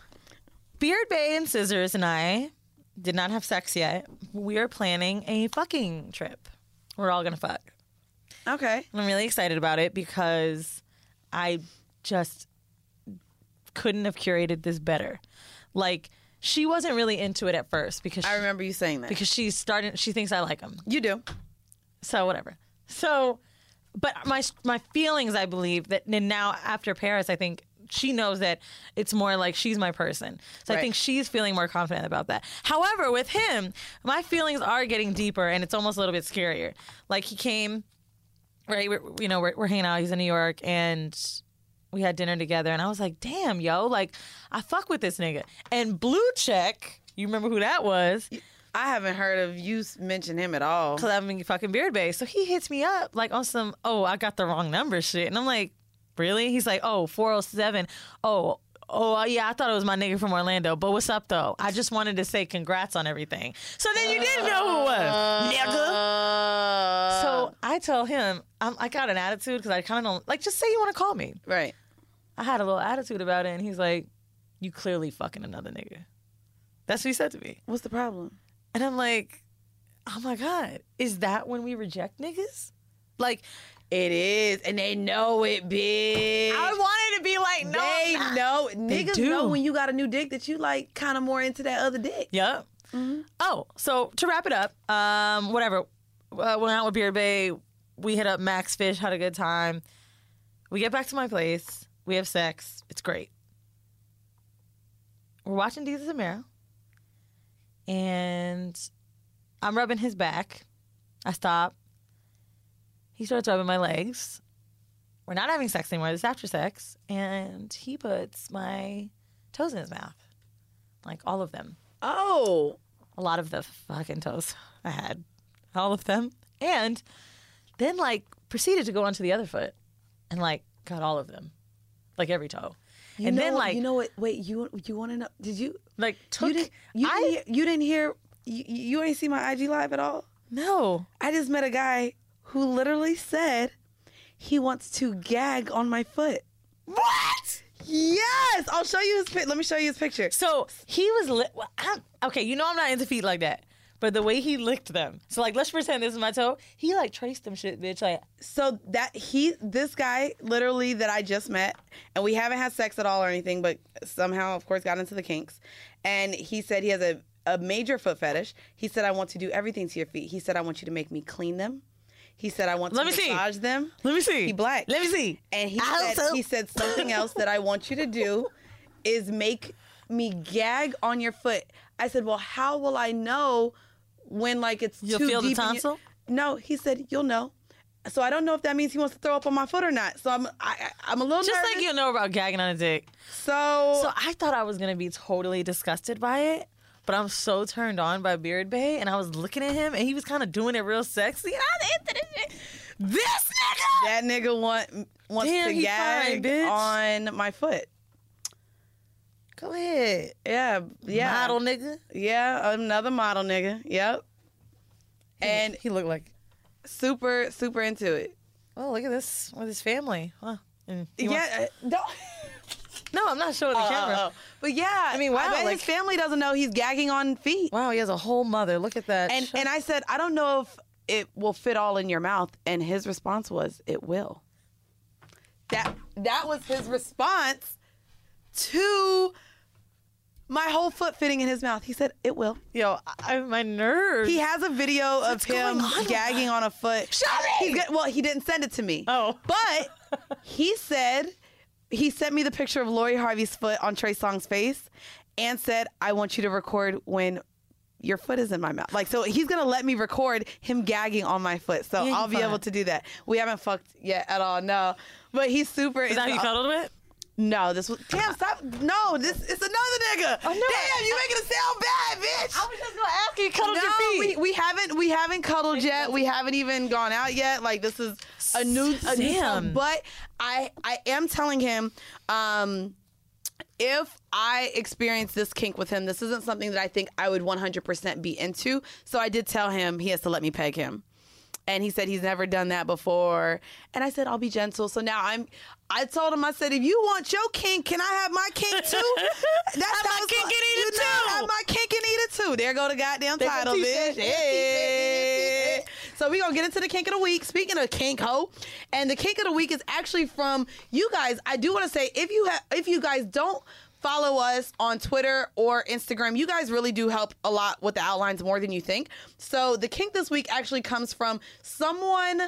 Speaker 2: Beard Bay and Scissors and I did not have sex yet. We are planning a fucking trip. We're all gonna fuck.
Speaker 1: Okay.
Speaker 2: And I'm really excited about it because I just couldn't have curated this better. Like, she wasn't really into it at first because
Speaker 1: I
Speaker 2: she,
Speaker 1: remember you saying that.
Speaker 2: because she's starting. She thinks I like him.
Speaker 1: You do.
Speaker 2: So whatever. So, but my my feelings, I believe that and now after Paris, I think she knows that it's more like she's my person. So I
Speaker 1: Right.
Speaker 2: think she's feeling more confident about that. However, with him, my feelings are getting deeper, and it's almost a little bit scarier. Like he came, right? We're, you know, we're, we're hanging out. He's in New York, and we had dinner together, and I was like, damn, yo, like I fuck with this nigga. And Blue Check, you remember who that was?
Speaker 1: I haven't heard of you s- mention him at all.
Speaker 2: Cause I'm in fucking Beard Bay. So he hits me up like on some, oh, I got the wrong number shit. And I'm like, really? He's like, oh, four oh seven. Oh, oh, yeah, I thought it was my nigga from Orlando. But what's up, though? I just wanted to say congrats on everything. So then you didn't know who it was, nigga.
Speaker 1: Uh,
Speaker 2: So I tell him, I'm, I got an attitude because I kind of don't, like, just say you want to call me.
Speaker 1: right.
Speaker 2: I had a little attitude about it. And he's like, you clearly fucking another nigga. That's what he said to me.
Speaker 1: What's the problem?
Speaker 2: And I'm like, oh my God, is that when we reject niggas? Like,
Speaker 1: It is, and they know it, bitch.
Speaker 2: I wanted to be like, no.
Speaker 1: they
Speaker 2: I'm not.
Speaker 1: know. Niggas
Speaker 2: do.
Speaker 1: know when you got a new dick that you like kind of more into that other dick.
Speaker 2: Yep. Oh, so to wrap it up, um, whatever. Uh, went out with Beard Bay. We hit up Max Fish, had a good time. We get back to my place. We have sex. It's great. We're watching Jesus and Mero. And I'm rubbing his back. I stop. He starts rubbing my legs. We're not having sex anymore. This is after sex. And he puts my toes in his mouth. Like all of them.
Speaker 1: Oh,
Speaker 2: A lot of the fucking toes I had. All of them. And then like proceeded to go onto the other foot and like got all of them. Like every toe.
Speaker 1: you
Speaker 2: and
Speaker 1: know,
Speaker 2: then
Speaker 1: what-
Speaker 2: like
Speaker 1: you know what? Wait, you you want to know? Did you?
Speaker 2: like took
Speaker 1: you didn't. You,
Speaker 2: I
Speaker 1: didn't hear, you didn't hear. You, you ain't see my I G live at all.
Speaker 2: no.
Speaker 1: I just met a guy who literally said he wants to gag on my foot.
Speaker 2: What?
Speaker 1: Yes, I'll show you his pic. Let me show you his picture.
Speaker 2: So he was li- well, I'm, okay. You know I'm not into feet like that, but the way he licked them. So like, let's pretend this is my toe. He like traced them shit, bitch. Like,
Speaker 1: So that he, this guy, literally that I just met, and we haven't had sex at all or anything, but somehow, of course, got into the kinks. And he said he has a, a major foot fetish. He said, I want to do everything to your feet. He said, I want you to make me clean them. He said, I want
Speaker 2: Let
Speaker 1: to
Speaker 2: me see.
Speaker 1: massage them.
Speaker 2: let me see.
Speaker 1: He black.
Speaker 2: Let me see.
Speaker 1: And he
Speaker 2: I
Speaker 1: said,
Speaker 2: also-
Speaker 1: he said something else that I want you to do is make me gag on your foot. I said, well, how will I know when like it's
Speaker 2: You'll
Speaker 1: too
Speaker 2: feel the
Speaker 1: deep in your-
Speaker 2: tonsil?
Speaker 1: No, he said you'll know. So I don't know if that means he wants to throw up on my foot or not. So I'm I, I- I'm a little
Speaker 2: Just
Speaker 1: nervous.
Speaker 2: like you know about gagging on a dick.
Speaker 1: So,
Speaker 2: So I thought I was gonna be totally disgusted by it, but I'm so turned on by Beard Bay, and I was looking at him, and he was kind of doing it real sexy, and I was into this shit. This nigga.
Speaker 1: that nigga want wants
Speaker 2: Damn,
Speaker 1: to
Speaker 2: he
Speaker 1: gag
Speaker 2: fine, bitch.
Speaker 1: on my foot.
Speaker 2: Go ahead.
Speaker 1: Yeah, yeah,
Speaker 2: Model nigga.
Speaker 1: yeah, another model nigga. Yep, and
Speaker 2: he looked like.
Speaker 1: super super into it.
Speaker 2: Oh, look at this with his family. Huh. And he wants-
Speaker 1: Yeah, uh, don't.
Speaker 2: no, I'm not showing the
Speaker 1: Oh,
Speaker 2: camera.
Speaker 1: oh, oh. But yeah, I
Speaker 2: mean, wow,
Speaker 1: bet
Speaker 2: like-
Speaker 1: his family doesn't know he's gagging on feet.
Speaker 2: Wow, he has a whole mother. Look at that.
Speaker 1: And
Speaker 2: Shut-
Speaker 1: and I said, I don't know if it will fit all in your mouth. And his response was, it will. That that was his response to my whole foot fitting in his mouth. He said, it will.
Speaker 2: yo, I, my nerves.
Speaker 1: He has a video of
Speaker 2: What's
Speaker 1: him
Speaker 2: going on?
Speaker 1: gagging on a foot.
Speaker 2: Show me!
Speaker 1: He's got- well, he didn't send it to me.
Speaker 2: Oh.
Speaker 1: But he said, he sent me the picture of Lori Harvey's foot on Trey Songz's face and said, I want you to record when your foot is in my mouth. Like, so he's going to let me record him gagging on my foot. So
Speaker 2: Yeah,
Speaker 1: I'll
Speaker 2: you
Speaker 1: be
Speaker 2: fine.
Speaker 1: able to do that. We haven't fucked yet at all, no. But he's super.
Speaker 2: Is that who you cuddled with?
Speaker 1: No, this was, damn, stop. No, this, it's another nigga.
Speaker 2: Oh, no.
Speaker 1: Damn, you making it sound bad, bitch.
Speaker 2: I was just gonna ask you, cuddled
Speaker 1: No,
Speaker 2: your feet.
Speaker 1: we, we haven't we haven't cuddled yet. We haven't even gone out yet. Like this is a new a new
Speaker 2: Damn.
Speaker 1: song. But I I am telling him, um, if I experience this kink with him, this isn't something that I think I would one hundred percent be into. So I did tell him he has to let me peg him. And he said he's never done that before. And I said, I'll be gentle. So now I'm, I told him, I said, if you want your kink, can I have my kink too? That's
Speaker 2: Have my
Speaker 1: how it's
Speaker 2: kink
Speaker 1: like,
Speaker 2: and eat
Speaker 1: you
Speaker 2: it
Speaker 1: know,
Speaker 2: too.
Speaker 1: Have my kink and eat it too. There go the goddamn
Speaker 2: There's
Speaker 1: title,
Speaker 2: a
Speaker 1: bitch.
Speaker 2: t-shirt.
Speaker 1: Yeah. So we're going to get into the kink of the week. Speaking of kink, ho. And the kink of the week is actually from you guys. I do want to say, if you have, if you guys don't follow us on Twitter or Instagram, you guys really do help a lot with the outlines more than you think. So the kink this week actually comes from someone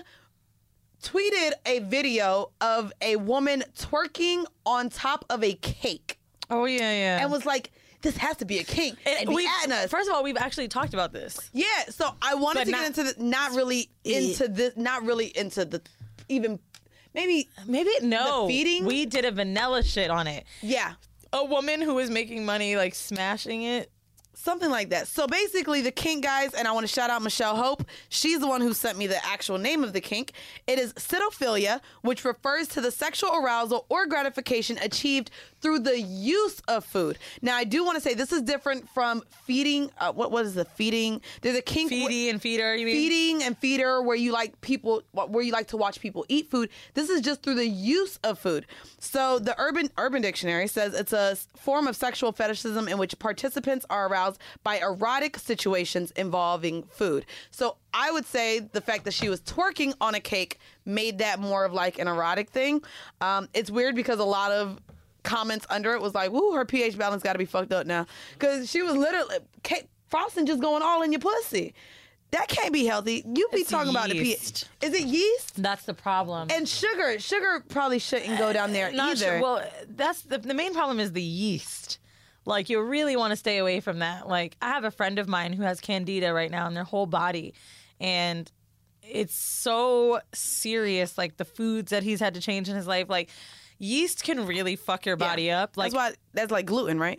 Speaker 1: tweeted a video of a woman twerking on top of a cake
Speaker 2: Oh yeah, yeah.
Speaker 1: and was like, this has to be a kink. And be
Speaker 2: we
Speaker 1: adding us.
Speaker 2: First of all, we've actually talked about this.
Speaker 1: Yeah, so I wanted
Speaker 2: But
Speaker 1: to
Speaker 2: not-
Speaker 1: get into the, not really into this, not really into the, even, maybe,
Speaker 2: Maybe no.
Speaker 1: The feeding?
Speaker 2: We did a vanilla shit on it.
Speaker 1: yeah.
Speaker 2: A woman who was making money like smashing it.
Speaker 1: Something like that. So basically, the kink, guys, and I want to shout out Michelle Hope. She's the one who sent me the actual name of the kink. It is cytophilia, which refers to the sexual arousal or gratification achieved through the use of food. Now, I do want to say this is different from feeding. Uh, what what is the feeding? There's a kink.
Speaker 2: Feedy and feeder, you mean?
Speaker 1: Feeding and feeder, where you like people, where you like to watch people eat food. This is just through the use of food. So the Urban Urban Dictionary says it's a s- form of sexual fetishism in which participants are aroused by erotic situations involving food. So I would say the fact that she was twerking on a cake made that more of like an erotic thing. Um, it's weird because a lot of comments under it was like, "Woo, her pH balance got to be fucked up now," because she was literally cake, frosting just going all in your pussy. That can't be healthy. You be
Speaker 2: It's
Speaker 1: talking about the pH.
Speaker 2: yeast.
Speaker 1: Is it yeast?
Speaker 2: That's the problem.
Speaker 1: And sugar. Sugar probably shouldn't go down there
Speaker 2: Not
Speaker 1: either.
Speaker 2: sure. Well, that's the the main problem is the yeast. Like you really want to stay away from that. Like I have a friend of mine who has candida right now in their whole body, and it's so serious. Like the foods that he's had to change in his life, like yeast can really fuck your body
Speaker 1: Yeah.
Speaker 2: up. Like
Speaker 1: that's why that's like gluten, right?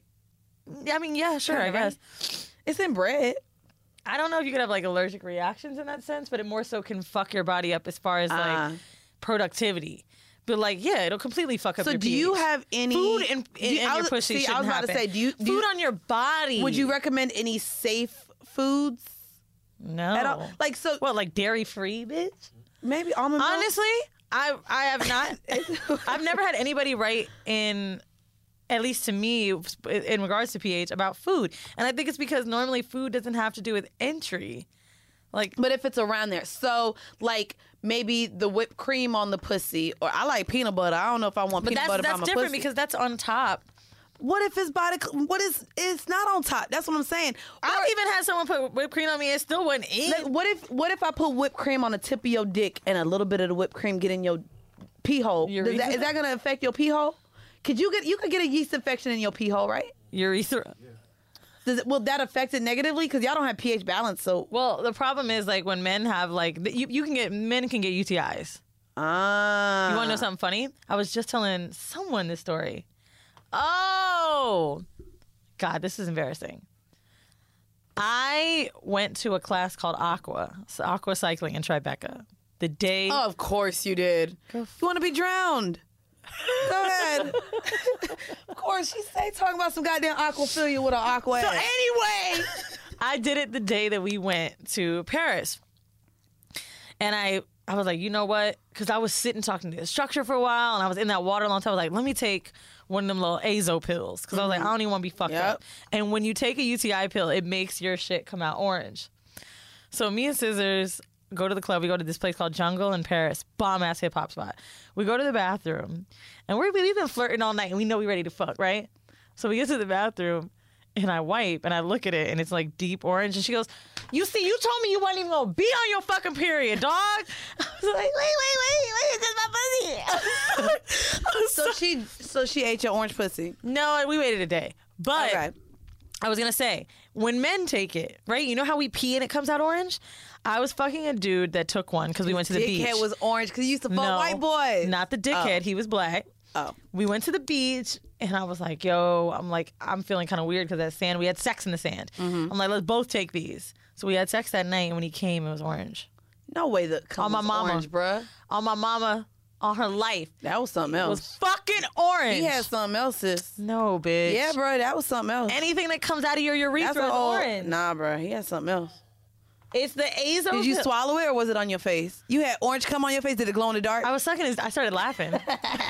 Speaker 2: I mean, yeah, sure, I
Speaker 1: Kinda, right?
Speaker 2: guess.
Speaker 1: It's in bread.
Speaker 2: I don't know if you could have like allergic reactions in that sense, but it more so can fuck your body up as far as like
Speaker 1: Ah.
Speaker 2: productivity. But like, yeah, it'll completely fuck up
Speaker 1: So
Speaker 2: your
Speaker 1: do you
Speaker 2: pH.
Speaker 1: have any
Speaker 2: food in, in,
Speaker 1: do you-
Speaker 2: in
Speaker 1: I
Speaker 2: your
Speaker 1: was-
Speaker 2: pussy?
Speaker 1: See, I was
Speaker 2: shouldn't
Speaker 1: about to
Speaker 2: happen.
Speaker 1: say, do you do
Speaker 2: food
Speaker 1: you-
Speaker 2: on your body?
Speaker 1: Would you recommend any safe foods
Speaker 2: No.
Speaker 1: at all? Like so.
Speaker 2: What, like dairy free, bitch?
Speaker 1: Maybe almond milk.
Speaker 2: Honestly, I I have not. I've never had anybody write in, at least to me, in regards to pH about food, and I think it's because normally food doesn't have to do with entry. Like,
Speaker 1: But if it's around there, so like maybe the whipped cream on the pussy, or I like peanut butter. I don't know if I want
Speaker 2: but
Speaker 1: peanut
Speaker 2: that's
Speaker 1: butter
Speaker 2: that's
Speaker 1: by my
Speaker 2: different
Speaker 1: pussy.
Speaker 2: because that's on top.
Speaker 1: What if it's by the? What is? It's not on top. That's what I'm saying.
Speaker 2: I've even had someone put whipped cream on me. It still wasn't in.
Speaker 1: Like, what if? What if I put whipped cream on the tip of your dick and a little bit of the whipped cream get in your pee hole? Does
Speaker 2: Urethra?
Speaker 1: that, is that going to affect your pee hole? Could you get? You could get a yeast infection in your pee hole, right?
Speaker 2: Urethra.
Speaker 1: Does it, will that affect it negatively? Because y'all don't have pH balance, so
Speaker 2: Well, the problem is like when men have like the- you you can get men can get U T Is.
Speaker 1: ah.
Speaker 2: You want to know something funny? I was just telling someone this story. Oh, God, this is embarrassing. I went to a class called Aqua, so Aqua Cycling in Tribeca. The day,
Speaker 1: Oh, of course you did. You want to be drowned? Go ahead. Of course, she say talking about some goddamn aquaphilia with an aqua.
Speaker 2: so
Speaker 1: ass.
Speaker 2: anyway, I did it the day that we went to Paris, and I I was like, you know what? Because I was sitting talking to the instructor for a while, and I was in that water a long time. I was like, let me take one of them little Azo pills because I was like, I don't even want to be fucked
Speaker 1: Yep.
Speaker 2: up. And when you take a U T I pill, it makes your shit come out orange. So me and Scissors go to the club. We go to this place called Jungle in Paris, bomb ass hip hop spot. We go to the bathroom, and we're, we've been flirting all night, and we know we're ready to fuck, right? So we get to the bathroom, and I wipe, and I look at it, and it's like deep orange, and she goes, "You see, you told me you wasn't even gonna be on your fucking period, dog." I was like, "Wait, wait, wait, wait, it's just my pussy." I was
Speaker 1: So she, so she ate your orange pussy.
Speaker 2: no, we waited a day, but.
Speaker 1: Okay.
Speaker 2: I was gonna say, when men take it, right? You know how we pee and it comes out orange? I was fucking a dude that took one because we went to the beach.
Speaker 1: Dickhead was orange because he used to fuck
Speaker 2: no,
Speaker 1: white boys.
Speaker 2: Not the dickhead. He was black.
Speaker 1: Oh.
Speaker 2: We went to the beach and I was like, yo, I'm like, I'm feeling kind of weird because that sand, we had sex in the sand.
Speaker 1: Mm-hmm.
Speaker 2: I'm like, let's both take these. So we had sex that night and when he came, it was orange.
Speaker 1: No way that comes
Speaker 2: On my mama.
Speaker 1: orange, bruh.
Speaker 2: On my mama, on her life,
Speaker 1: That was something
Speaker 2: it was
Speaker 1: else.
Speaker 2: fucking orange.
Speaker 1: He had something else, sis.
Speaker 2: No, bitch.
Speaker 1: Yeah, bro, that was something else.
Speaker 2: Anything that comes out of your urethra
Speaker 1: That's
Speaker 2: is
Speaker 1: a whole,
Speaker 2: orange.
Speaker 1: Nah, bro, he had something else.
Speaker 2: It's the Azo.
Speaker 1: Did you
Speaker 2: pill.
Speaker 1: swallow it or was it on your face? You had orange come on your face. Did it glow in the dark?
Speaker 2: I was sucking his. I started laughing, and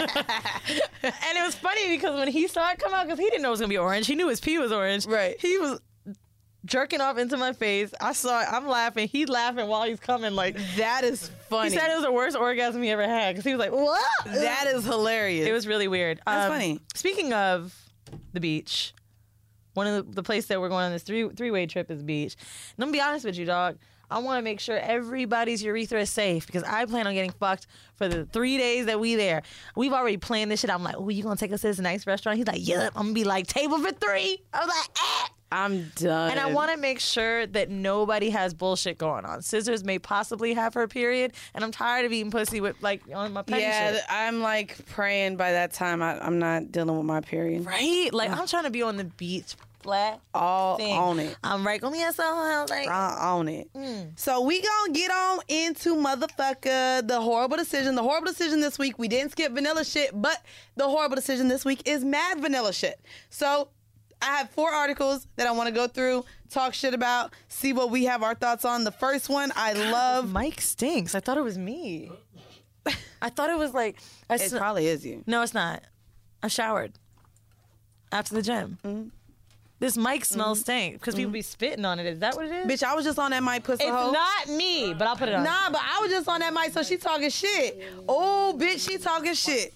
Speaker 2: it was funny because when he saw it come out, because he didn't know it was gonna be orange. He knew his pee was orange.
Speaker 1: Right.
Speaker 2: He was jerking off into my face. I saw it. I'm laughing. He's laughing while he's coming. Like
Speaker 1: That is funny.
Speaker 2: he said, it was the worst orgasm he ever had because he was like, "What?"
Speaker 1: That is hilarious.
Speaker 2: It was really weird.
Speaker 1: That's
Speaker 2: Um,
Speaker 1: funny.
Speaker 2: Speaking of the beach, one of the, the place that we're going on this three three way trip is the beach. And I'm gonna be honest with you, dog. I want to make sure everybody's urethra is safe because I plan on getting fucked for the three days that we there. We've already planned this shit. I'm like, oh, you gonna take us to this nice restaurant? He's like, yep. I'm gonna be like, table for three. I was like, eh.
Speaker 1: I'm done.
Speaker 2: And I want to make sure that nobody has bullshit going on. Scissors may possibly have her period, and I'm tired of eating pussy with like on my petty
Speaker 1: Yeah,
Speaker 2: shit.
Speaker 1: I'm like praying by that time I, I'm not dealing with my period.
Speaker 2: Right? Like I'm trying to be on the beach, flat.
Speaker 1: All
Speaker 2: thing.
Speaker 1: on it.
Speaker 2: I'm right. Gonna be at some house like.
Speaker 1: All on it. So we gonna get on into motherfucker the horrible decision. The horrible decision this week. We didn't skip vanilla shit, but the horrible decision this week is mad vanilla shit. So I have four articles that I want to go through, talk shit about, see what we have our thoughts on. The first one I love.
Speaker 2: Mike stinks. I thought it was me. I thought it was like. I
Speaker 1: It
Speaker 2: sn-
Speaker 1: probably is you.
Speaker 2: no, it's not. I showered after the gym.
Speaker 1: Mm-hmm.
Speaker 2: This mic smells stink because people be spitting on it. Is that what it is?
Speaker 1: Bitch, I was just on that mic, pussy
Speaker 2: it's
Speaker 1: hoe.
Speaker 2: not me, but I'll put it on.
Speaker 1: Nah, but I was just on that mic, so she talking shit. Oh, bitch, she talking shit.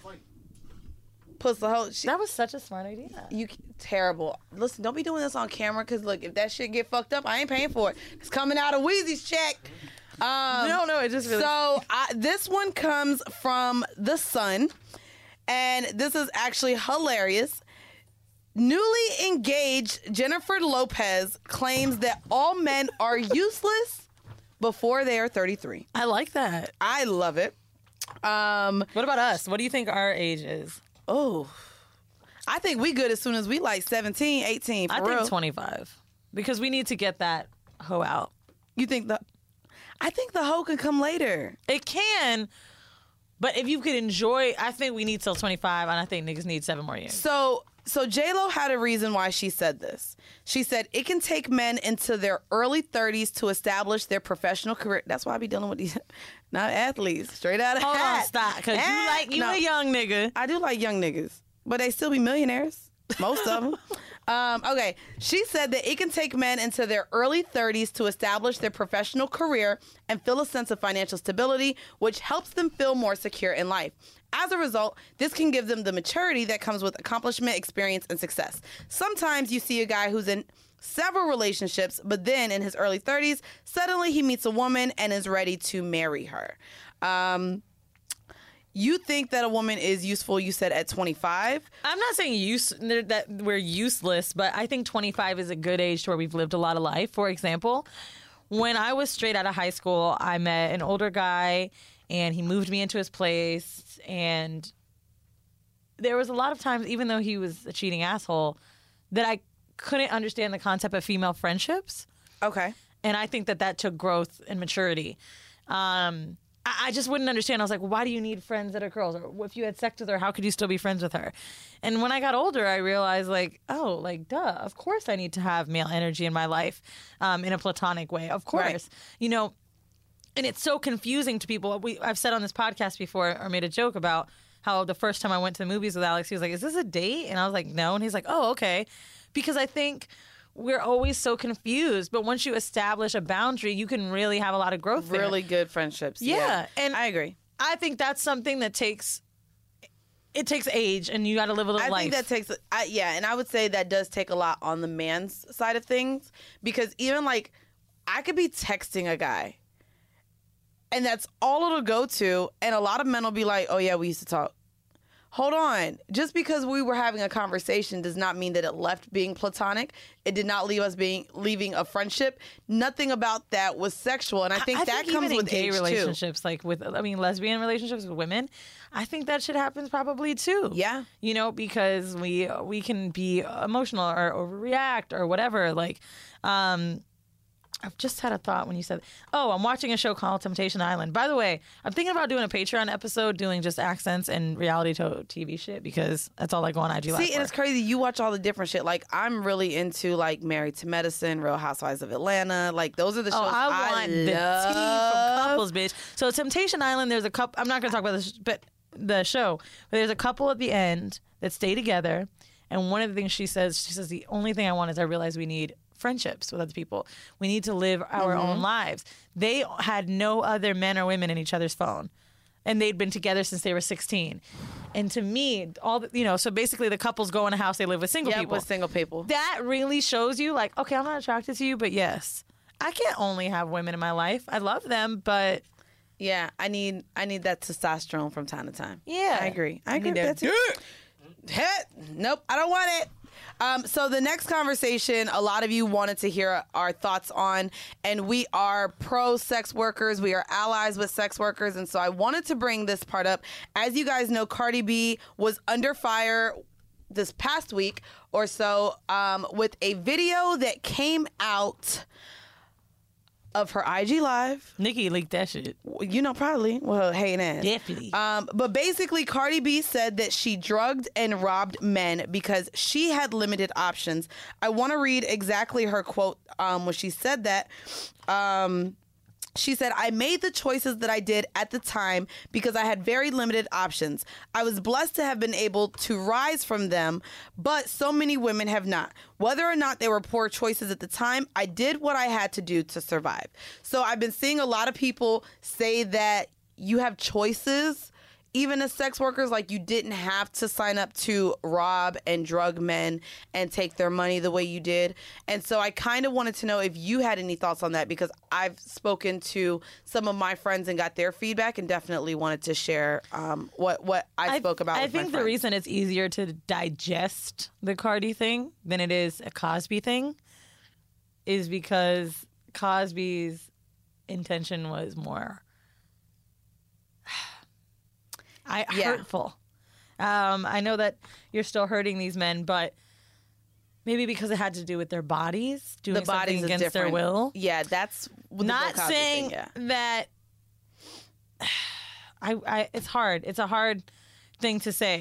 Speaker 1: Pussy hoe. She,
Speaker 2: That was such a smart idea.
Speaker 1: You terrible. Listen, don't be doing this on camera, because look, if that shit get fucked up, I ain't paying for it. It's coming out of Wheezy's check. Um,
Speaker 2: no, no, it just really.
Speaker 1: So I, this one comes from The Sun, and this is actually hilarious. Newly engaged Jennifer Lopez claims that all men are useless before they are thirty-three.
Speaker 2: I like that.
Speaker 1: I love it. Um,
Speaker 2: What about us? What do you think our age is?
Speaker 1: oh, I think we good as soon as we like seventeen, eighteen, for
Speaker 2: I
Speaker 1: real.
Speaker 2: think twenty-five because we need to get that hoe out.
Speaker 1: You think the... I think the hoe can come later.
Speaker 2: It can, but if you could enjoy, I think we need till twenty-five, and I think niggas need seven more years.
Speaker 1: So so J-Lo had a reason why she said this. She said, it can take men into their early thirties to establish their professional career. That's why I be dealing with these, not athletes, straight out of
Speaker 2: Hold
Speaker 1: hat.
Speaker 2: on, stop. Because you
Speaker 1: Hat.
Speaker 2: like, you
Speaker 1: No,
Speaker 2: a young nigga.
Speaker 1: I do like young niggas, but they still be millionaires, most of them. Um, okay, she said that it can take men into their early thirties to establish their professional career and feel a sense of financial stability, which helps them feel more secure in life. As a result, this can give them the maturity that comes with accomplishment, experience, and success. Sometimes you see a guy who's in several relationships, but then in his early thirties, suddenly he meets a woman and is ready to marry her. Um, you think that a woman is useful, you said, at twenty-five?
Speaker 2: I'm not saying use that we're useless, but I think twenty-five is a good age to where we've lived a lot of life. For example, when I was straight out of high school, I met an older guy, and he moved me into his place, and there was a lot of times, even though he was a cheating asshole, that I couldn't understand the concept of female friendships.
Speaker 1: Okay.
Speaker 2: And I think that that took growth and maturity. Um, I, I just wouldn't understand. I was like, why do you need friends that are girls? Or if you had sex with her, how could you still be friends with her? And when I got older, I realized, like, oh, like, duh, of course I need to have male energy in my life um, in a platonic way. Of course.
Speaker 1: Right.
Speaker 2: You know, and it's so confusing to people. We, I've said on this podcast before, or made a joke about how the first time I went to the movies with Alex, he was like, is this a date? And I was like, no. And he's like, oh, okay. Because I think we're always so confused. But once you establish a boundary, you can really have a lot of growth there.
Speaker 1: Really good friendships.
Speaker 2: Yeah,
Speaker 1: Yeah.
Speaker 2: and
Speaker 1: I agree.
Speaker 2: I think that's something that takes, it takes age, and you got to live a little
Speaker 1: I
Speaker 2: life.
Speaker 1: think that takes, I, yeah, and I would say that does take a lot on the man's side of things, because even like, I could be texting a guy, and that's all it'll go to, and a lot of men will be like, oh yeah, we used to talk. Hold on. Just because we were having a conversation does not mean that it left being platonic. It did not leave us being leaving a friendship. Nothing about that was sexual, and I think
Speaker 2: I
Speaker 1: that
Speaker 2: think
Speaker 1: comes
Speaker 2: even
Speaker 1: with
Speaker 2: in gay
Speaker 1: age too.
Speaker 2: relationships, like with, I mean, lesbian relationships with women. I think that shit happens probably too.
Speaker 1: Yeah.
Speaker 2: You know, because we we can be emotional or overreact or whatever. Like, um, I've just had a thought when you said, oh, I'm watching a show called Temptation Island. By the way, I'm thinking about doing a Patreon episode doing just accents and reality to- T V shit, because that's all I go on I G Live
Speaker 1: See, and
Speaker 2: for.
Speaker 1: it's crazy. You watch all the different shit. Like, I'm really into, like, Married to Medicine, Real Housewives of Atlanta. Like, those are the shows
Speaker 2: Oh, I
Speaker 1: I
Speaker 2: want the tea
Speaker 1: love.
Speaker 2: from couples, bitch. So Temptation Island, there's a couple. I'm not going to talk about this, but the show. But there's a couple at the end that stay together, and one of the things she says, she says, the only thing I want is I realize we need friendships with other people. We need to live our
Speaker 1: Mm-hmm.
Speaker 2: own lives. They had no other men or women in each other's phone, and they'd been together since they were sixteen. And to me, all the, you know, so basically the couples go in a house, they live with single
Speaker 1: Yeah,
Speaker 2: people.
Speaker 1: with single people.
Speaker 2: That really shows you, like, okay, I'm not attracted to you, but yes, I can't only have women in my life. I love them, but
Speaker 1: Yeah, I need I need that testosterone from time to time.
Speaker 2: yeah,
Speaker 1: I agree. I agree
Speaker 2: need
Speaker 1: with that too. Heh, nope, I don't want it. Um, so the next conversation, a lot of you wanted to hear our thoughts on, and we are pro sex workers. We are allies with sex workers, and so I wanted to bring this part up. As you guys know, Cardi B was under fire this past week or so um, with a video that came out of her I G Live.
Speaker 2: Nikki leaked that shit.
Speaker 1: You know, probably. Well, hey, man.
Speaker 2: Definitely.
Speaker 1: Um, but basically, Cardi B said that she drugged and robbed men because she had limited options. I want to read exactly her quote um, when she said that. Um, she said, I made the choices that I did at the time because I had very limited options. I was blessed to have been able to rise from them, but so many women have not. Whether or not they were poor choices at the time, I did what I had to do to survive. So I've been seeing a lot of people say that you have choices, even as sex workers, like you didn't have to sign up to rob and drug men and take their money the way you did. And so I kind of wanted to know if you had any thoughts on that, because I've spoken to some of my friends and got their feedback, and definitely wanted to share um, what, what I spoke about
Speaker 2: I
Speaker 1: with my
Speaker 2: think the
Speaker 1: friends.
Speaker 2: reason it's easier to digest the Cardi thing than it is a Cosby thing is because Cosby's intention was more I,
Speaker 1: Yeah.
Speaker 2: hurtful. Um, I know that you're still hurting these men, but maybe because it had to do with their bodies, doing
Speaker 1: The bodies
Speaker 2: something
Speaker 1: is
Speaker 2: against their
Speaker 1: different.
Speaker 2: will.
Speaker 1: Yeah, that's with the
Speaker 2: Not
Speaker 1: Bill Cosby
Speaker 2: saying
Speaker 1: thing, yeah.
Speaker 2: that I, I, it's hard. It's a hard thing to say,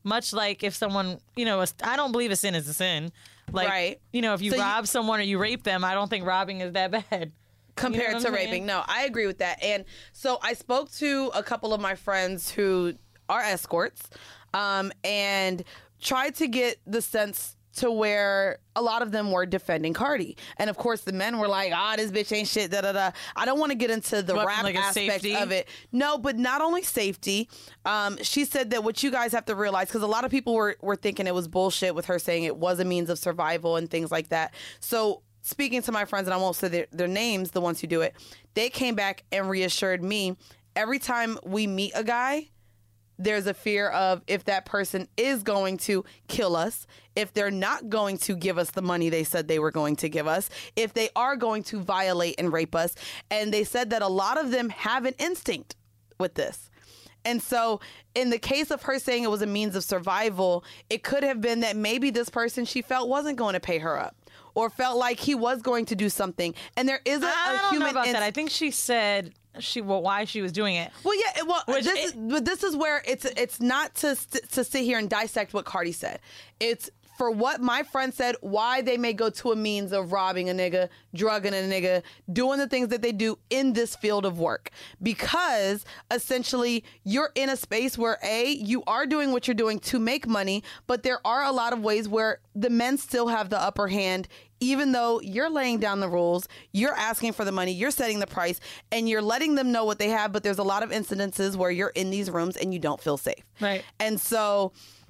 Speaker 2: Much like if someone, you know, I don't believe a sin is a sin. Like,
Speaker 1: Right.
Speaker 2: you know, if you
Speaker 1: So you-
Speaker 2: rob someone or you rape them, I don't think robbing is that bad.
Speaker 1: compared
Speaker 2: You know what
Speaker 1: to
Speaker 2: I'm saying?
Speaker 1: raping. No, I agree with that. And so I spoke to a couple of my friends who are escorts, um, and tried to get the sense to where a lot of them were defending Cardi. And of course the men were like, ah, this bitch ain't shit, da da da. I don't want to get into the
Speaker 2: What,
Speaker 1: rap
Speaker 2: like a
Speaker 1: aspect
Speaker 2: safety?
Speaker 1: of it. No, but not only safety. Um, she said that what you guys have to realize, because a lot of people were, were thinking it was bullshit with her saying it was a means of survival and things like that. So speaking to my friends, and I won't say their, their names, the ones who do it, they came back and reassured me every time we meet a guy, there's a fear of if that person is going to kill us, if they're not going to give us the money they said they were going to give us, if they are going to violate and rape us. And they said that a lot of them have an instinct with this. And so in the case of her saying it was a means of survival, it could have been that maybe this person she felt wasn't going to pay her up, or felt like he was going to do something. And there is a,
Speaker 2: I
Speaker 1: a
Speaker 2: don't
Speaker 1: human
Speaker 2: know about
Speaker 1: ins-
Speaker 2: that. I think she said she well why she was doing it.
Speaker 1: Well, yeah. Well,
Speaker 2: Which
Speaker 1: this
Speaker 2: it-
Speaker 1: is, but this is where it's it's not to st- to sit here and dissect what Cardi said. It's for what my friend said, why they may go to a means of robbing a nigga, drugging a nigga, doing the things that they do in this field of work. Because essentially you're in a space where A, you are doing what you're doing to make money, but there are a lot of ways where the men still have the upper hand, even though you're laying down the rules, you're asking for the money, you're setting the price, and you're letting them know what they have. But there's a lot of incidences where you're in these rooms and you don't feel safe.
Speaker 2: Right.
Speaker 1: And so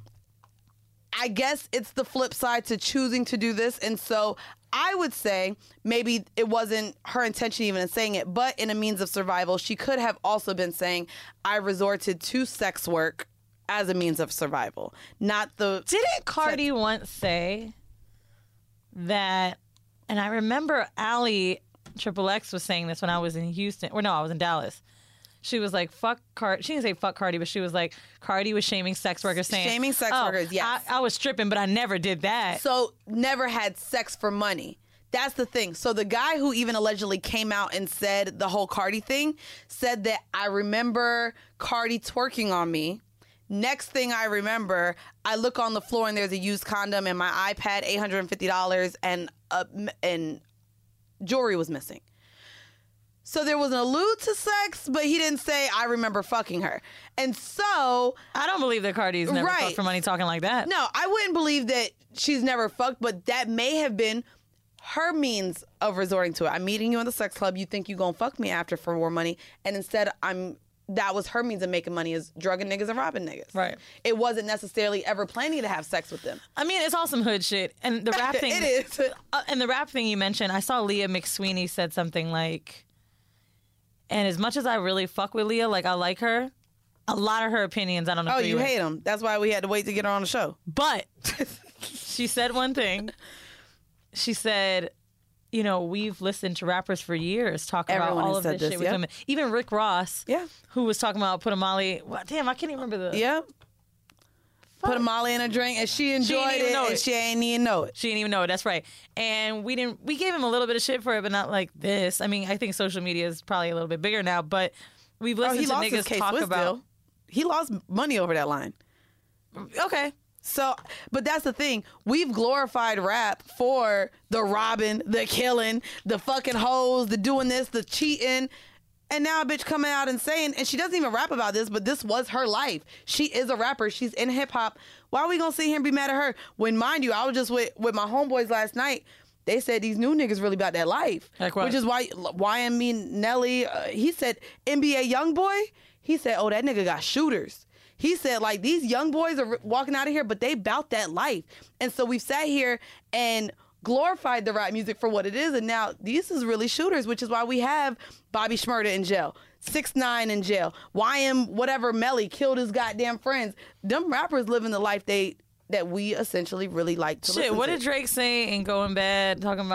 Speaker 1: I guess it's the flip side to choosing to do this. And so I would say maybe it wasn't her intention even in saying it, but in a means of survival, she could have also been saying, I resorted to sex work as a means of survival, not the...
Speaker 2: Didn't Cardi once say that, and I remember Allie Triple X was saying this when I was in Houston, or no, I was in Dallas. She was like, fuck Cardi. She didn't say fuck Cardi, but she was like, Cardi was shaming sex workers, saying,
Speaker 1: Shaming sex
Speaker 2: oh,
Speaker 1: workers, yes.
Speaker 2: I, I was stripping, but I never did that.
Speaker 1: So never had sex for money. That's the thing. So the guy who even allegedly came out and said the whole Cardi thing said that I remember Cardi twerking on me. Next thing I remember, I look on the floor and there's a used condom and my iPad, eight hundred fifty dollars, and uh, and jewelry was missing. So there was an allude to sex, but he didn't say, I remember fucking her. And so...
Speaker 2: I don't believe that Cardi's never
Speaker 1: Right.
Speaker 2: fucked for money talking like that.
Speaker 1: No, I wouldn't believe that she's never fucked, but that may have been her means of resorting to it. I'm meeting you in the sex club. You think you gonna fuck me after for more money. And instead, I'm... that was her means of making money, is drugging niggas and robbing niggas.
Speaker 2: Right.
Speaker 1: It wasn't necessarily ever planning to have sex with them.
Speaker 2: I mean, it's all some hood shit. And the rap thing...
Speaker 1: It is.
Speaker 2: Uh, and the rap thing you mentioned, I saw Leah McSweeney said something like... And as much as I really fuck with Leah, like I like her, a lot of her opinions I don't agree
Speaker 1: Oh, you
Speaker 2: with.
Speaker 1: hate him. That's why we had to wait to get her on the show.
Speaker 2: But she said one thing. She said, you know, we've listened to rappers for years talk
Speaker 1: Everyone
Speaker 2: about all
Speaker 1: has
Speaker 2: of
Speaker 1: said
Speaker 2: this,
Speaker 1: this,
Speaker 2: shit with
Speaker 1: yeah.
Speaker 2: women. Even Rick Ross,
Speaker 1: Yeah.
Speaker 2: who was talking about put a Molly. Well, damn, I can't even remember the.
Speaker 1: Yeah. Put a Molly in a drink and she enjoyed
Speaker 2: even
Speaker 1: it,
Speaker 2: know
Speaker 1: and
Speaker 2: it.
Speaker 1: she ain't even know it.
Speaker 2: She didn't even know it. That's right. And we didn't. We gave him a little bit of shit for it, but not like this. I mean, I think social media is probably a little bit bigger now. But we've
Speaker 1: Oh,
Speaker 2: listened
Speaker 1: he
Speaker 2: to
Speaker 1: lost his
Speaker 2: niggas
Speaker 1: K
Speaker 2: talk
Speaker 1: Swiss
Speaker 2: about.
Speaker 1: deal. He lost money over that line.
Speaker 2: Okay.
Speaker 1: So, but that's the thing. We've glorified rap for the robbing, the killing, the fucking hoes, the doing this, the cheating. And now a bitch coming out and saying, and she doesn't even rap about this, but this was her life. She is a rapper. She's in hip hop. Why are we gonna sit here and be mad at her? When, mind you, I was just with, with my homeboys last night. They said these new niggas really about that life.
Speaker 2: Like what?
Speaker 1: Which is why Y M E Nelly, uh, he said, N B A Youngboy, he said, oh, that nigga got shooters. He said, like, these young boys are walking out of here, but they bout that life. And so we've sat here and glorified the rap music for what it is, and now these is really shooters, which is why we have Bobby Shmurda in jail, six nine in jail, Y M whatever Melly killed his goddamn friends. Them rappers living the life they that we essentially really like to
Speaker 2: Shit,
Speaker 1: listen
Speaker 2: what
Speaker 1: to.
Speaker 2: did Drake say in Going Bad, talking about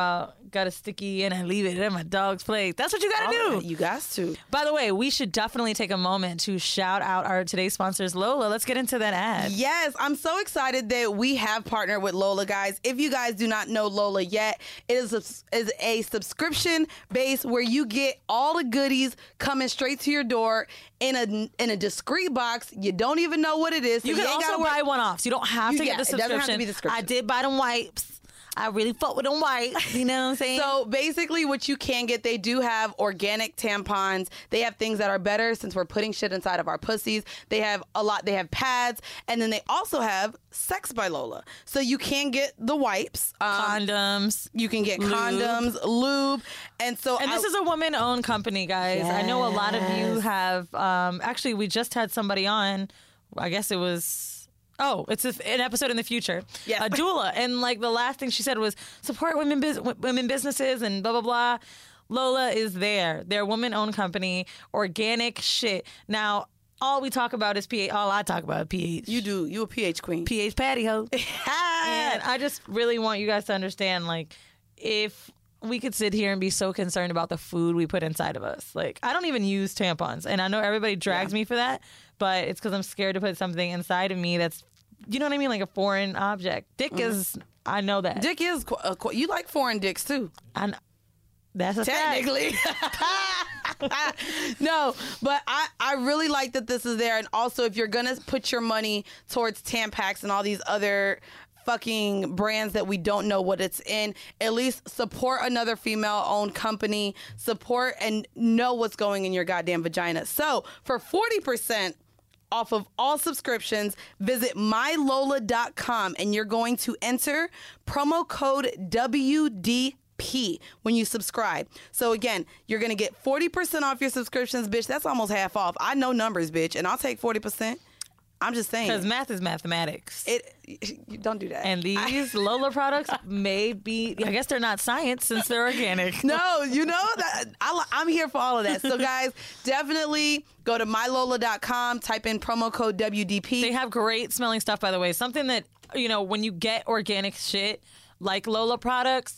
Speaker 2: got a sticky and I leave it in my dog's plate. That's what you got to
Speaker 1: Oh,
Speaker 2: do.
Speaker 1: you got to.
Speaker 2: By the way, we should definitely take a moment to shout out our today's sponsors, Lola. Let's get into that ad.
Speaker 1: Yes, I'm so excited that we have partnered with Lola, guys. If you guys do not know Lola yet, it is a, is a subscription base where you get all the goodies coming straight to your door in a in a discreet box. You don't even know what it is. So
Speaker 2: You can
Speaker 1: ain't
Speaker 2: also
Speaker 1: gotta
Speaker 2: buy
Speaker 1: worry-
Speaker 2: one off. So you don't have
Speaker 1: You-
Speaker 2: to
Speaker 1: yeah,
Speaker 2: get the
Speaker 1: it doesn't have to
Speaker 2: subscription.
Speaker 1: be the subscription.
Speaker 2: I did buy them wipes. I really fuck with them wipes. You know what I'm saying?
Speaker 1: So basically what you can get, they do have organic tampons. They have things that are better since we're putting shit inside of our pussies. They have a lot. They have pads. And then they also have Sex by Lola. So you can get the wipes. Um,
Speaker 2: Condoms.
Speaker 1: you can get
Speaker 2: Lube.
Speaker 1: condoms, lube. And so
Speaker 2: And this
Speaker 1: I-
Speaker 2: is a woman-owned company, guys. I know a lot of you
Speaker 1: Yes.
Speaker 2: have. Um, actually, we just had somebody on. I guess it was. Oh, it's a, an episode in the future.
Speaker 1: Yes.
Speaker 2: A doula, and like the last thing she said was support women, bus- women businesses, and blah blah blah. Lola is there. They're a woman-owned company, organic shit. Now, all we talk about is pH. All I talk about is pH.
Speaker 1: you do. You a pH queen.
Speaker 2: pH patio. And I just really want you guys to understand, like, if we could sit here and be so concerned about the food we put inside of us. Like, I don't even use tampons. And I know everybody drags me for that, but it's because I'm scared to put something inside of me that's, you know what I mean? Like a foreign object. Dick
Speaker 1: Mm-hmm.
Speaker 2: is, I know that.
Speaker 1: Dick is, qu- uh, qu- you like foreign dicks too.
Speaker 2: I kn- that's a fact.
Speaker 1: Technically. No, but I, I really like that this is there. And also, if you're going to put your money towards Tampax and all these other fucking brands that we don't know what it's in, at least support another female-owned company, support and know what's going in your goddamn vagina. So, for forty percent off of all subscriptions, visit my lola dot com and you're going to enter promo code W D P when you subscribe. So again, you're going to get forty percent off your subscriptions, bitch. That's almost half off. I know numbers, bitch, and I'll take forty percent. I'm just saying.
Speaker 2: Because math is mathematics.
Speaker 1: It, you don't do that.
Speaker 2: and these Lola products may be, I guess they're not science since they're organic.
Speaker 1: No, you know that I, li- I'm here for all of that. So guys, definitely go to my lola dot com, type in promo code W D P.
Speaker 2: They have great smelling stuff, by the way. Something that, you know, when you get organic shit like Lola products,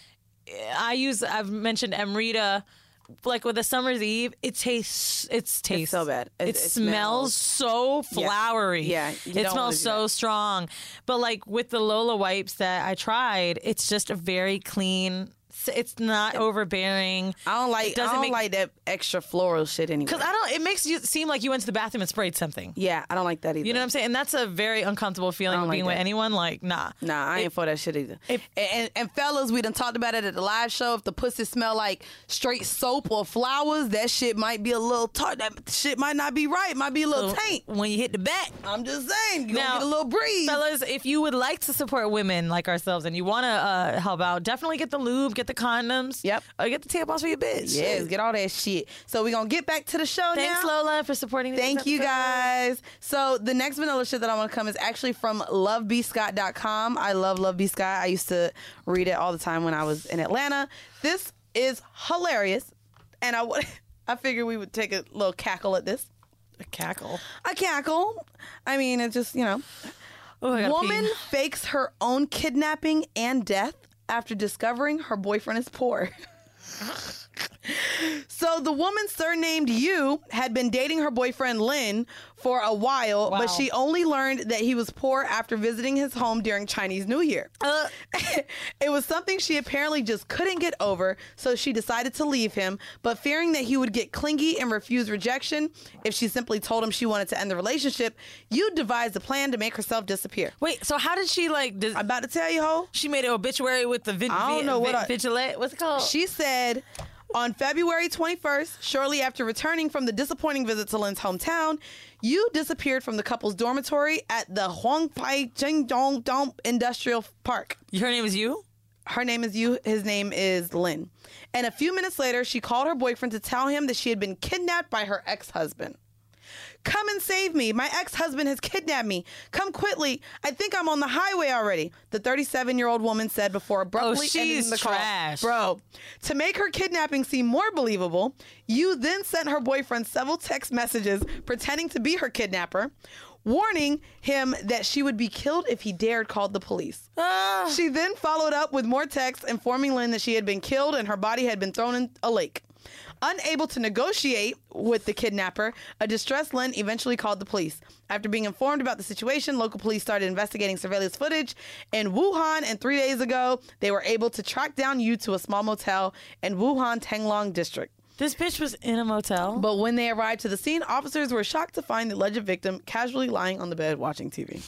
Speaker 2: I use, I've mentioned Amrita, like with the Summer's Eve, it tastes, it's tastes
Speaker 1: so bad. It-
Speaker 2: It,
Speaker 1: it
Speaker 2: smells,
Speaker 1: smells-
Speaker 2: so flowery.
Speaker 1: Yeah, you
Speaker 2: it
Speaker 1: don't wanna
Speaker 2: smells
Speaker 1: do
Speaker 2: so
Speaker 1: that.
Speaker 2: strong. But like with the Lola wipes that I tried, it's just a very clean. It's not overbearing.
Speaker 1: I don't like.
Speaker 2: It doesn't
Speaker 1: I don't
Speaker 2: make-
Speaker 1: like that extra floral shit anyway.
Speaker 2: Because I don't. It makes you seem like you went to the bathroom and sprayed something.
Speaker 1: Yeah, I don't like that either.
Speaker 2: You know what I'm saying? And that's a very uncomfortable feeling
Speaker 1: I don't
Speaker 2: of
Speaker 1: like
Speaker 2: being with
Speaker 1: that.
Speaker 2: anyone. Like, nah.
Speaker 1: Nah, I ain't for that shit either.
Speaker 2: if-
Speaker 1: and, and, and fellas, we done talked about it at the live show. If the pussy smell like straight soap or flowers, that shit might be a little tart. That shit might not be right. Might be a little taint.
Speaker 2: When you hit the back.
Speaker 1: I'm just saying, you
Speaker 2: Now,
Speaker 1: gonna get a little breeze.
Speaker 2: Fellas, if you would like to support women like ourselves and you want to uh, help out, definitely get the lube, get the condoms.
Speaker 1: Yep.
Speaker 2: Or get the tampons for your bitch.
Speaker 1: Yes, get all that shit. So we gonna get back to the show
Speaker 2: Thanks,
Speaker 1: now.
Speaker 2: Lola, for supporting this
Speaker 1: Thank you
Speaker 2: episode.
Speaker 1: guys. So the next vanilla shit that I want to come is actually from love b scott dot com. I love Love B Scott. I used to read it all the time when I was in Atlanta. This is hilarious, and I would I figured we would take a little cackle at this.
Speaker 2: A cackle.
Speaker 1: A cackle. I mean, it's just, you know.
Speaker 2: Oh, I gotta
Speaker 1: Woman
Speaker 2: pee.
Speaker 1: fakes her own kidnapping and death after discovering her boyfriend is poor. So the woman surnamed Yu had been dating her boyfriend Lin for a while,
Speaker 2: Wow.
Speaker 1: but she only learned that he was poor after visiting his home during Chinese New Year.
Speaker 2: Uh,
Speaker 1: It was something she apparently just couldn't get over, so she decided to leave him, but fearing that he would get clingy and refuse rejection if she simply told him she wanted to end the relationship, Yu devised a plan to make herself disappear.
Speaker 2: wait, so how did she, like, dis-
Speaker 1: I'm about to tell you, ho.
Speaker 2: she made an obituary with the vig-
Speaker 1: I don't
Speaker 2: vi-
Speaker 1: know what
Speaker 2: vi-
Speaker 1: I-
Speaker 2: vigilante? What's it called?
Speaker 1: She said, on February twenty-first, shortly after returning from the disappointing visit to Lin's hometown, Yu disappeared from the couple's dormitory at the Huangpai Jingdong Dong Industrial Park.
Speaker 2: Her name is you?
Speaker 1: Her name is Yu. His name is Lin. And a few minutes later, she called her boyfriend to tell him that she had been kidnapped by her ex-husband. Come and save me. My ex-husband has kidnapped me. Come quickly. I think I'm on the highway already, the thirty-seven-year-old woman said before abruptly
Speaker 2: Oh, she's
Speaker 1: ending the
Speaker 2: trash.
Speaker 1: call. Bro, to make her kidnapping seem more believable, Yu then sent her boyfriend several text messages pretending to be her kidnapper. warning him that she would be killed if he dared call the police.
Speaker 2: Ah.
Speaker 1: She then followed up with more texts informing Lynn that she had been killed and her body had been thrown in a lake. Unable to negotiate with the kidnapper, a distressed Lynn eventually called the police. After being informed about the situation, local police started investigating surveillance footage in Wuhan, and three days ago, they were able to track down Yu to a small motel in Wuhan Tanglong district.
Speaker 2: This bitch was in a motel.
Speaker 1: But when they arrived to the scene, officers were shocked to find the alleged victim casually lying on the bed watching T V.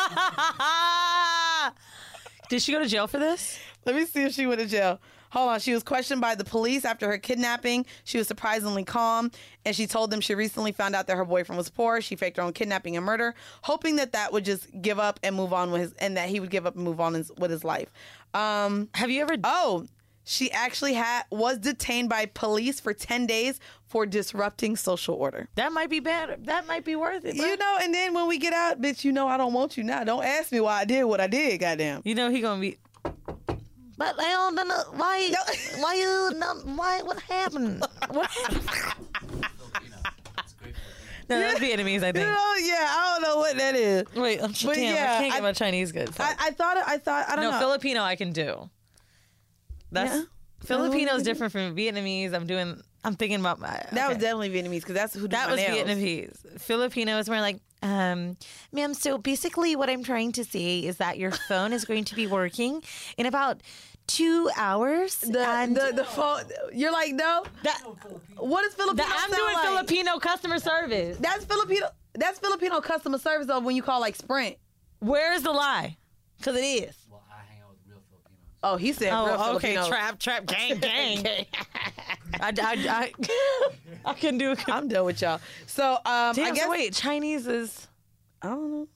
Speaker 2: Did she go to jail for this?
Speaker 1: Let me see if she went to jail. Hold on. She was questioned by the police after her kidnapping. She was surprisingly calm, and she told them she recently found out that her boyfriend was poor. She faked her own kidnapping and murder, hoping that that would just give up and move on with his, and that he would give up and move on his, with his life. Um,
Speaker 2: Have you ever?
Speaker 1: oh, she actually had was detained by police for ten days for disrupting social order.
Speaker 2: That might be bad. That might be worth it. Bro.
Speaker 1: You know, and then when we get out, bitch, you know I don't want you now. Don't ask me why I did what I did, goddamn.
Speaker 2: You know he gonna be. But I don't know why. Why you? No, why? What happened? What happened?
Speaker 3: Filipino. It's great Filipino.
Speaker 2: No, that's Vietnamese, I
Speaker 1: You
Speaker 2: think.
Speaker 1: know, yeah, I don't know what that is.
Speaker 2: Wait, I'm
Speaker 1: But
Speaker 2: damn,
Speaker 1: yeah,
Speaker 2: I can't
Speaker 1: I-
Speaker 2: get my Chinese good.
Speaker 1: I, I thought, I thought, I don't
Speaker 2: no,
Speaker 1: know.
Speaker 2: Filipino I can do. That's
Speaker 1: Yeah.
Speaker 2: Filipino is different from Vietnamese. I'm doing. I'm thinking about my.
Speaker 1: That was
Speaker 2: okay.
Speaker 1: definitely Vietnamese because that's who did
Speaker 2: That
Speaker 1: my
Speaker 2: was
Speaker 1: nails.
Speaker 2: Vietnamese. Filipino is more like, um, ma'am, so basically what I'm trying to say is that your phone is going to be working in about two hours.
Speaker 1: The,
Speaker 2: and
Speaker 1: the the phone. You're like no.
Speaker 2: that,
Speaker 1: What is Filipino?
Speaker 2: that I'm
Speaker 1: sound
Speaker 2: doing
Speaker 1: like?
Speaker 2: Filipino customer service.
Speaker 1: That's Filipino. That's Filipino customer service though. When you call like Sprint.
Speaker 2: Where's the lie? Because it is.
Speaker 3: Well, I hang out with real Filipinos.
Speaker 1: Oh, he said real
Speaker 2: Oh, okay.
Speaker 1: Filipino.
Speaker 2: Trap, trap, gang, gang. I, I, I, I can do.
Speaker 1: I'm done with y'all. So um, I
Speaker 2: Damn,
Speaker 1: guess
Speaker 2: so wait, Chinese is.
Speaker 1: I don't know.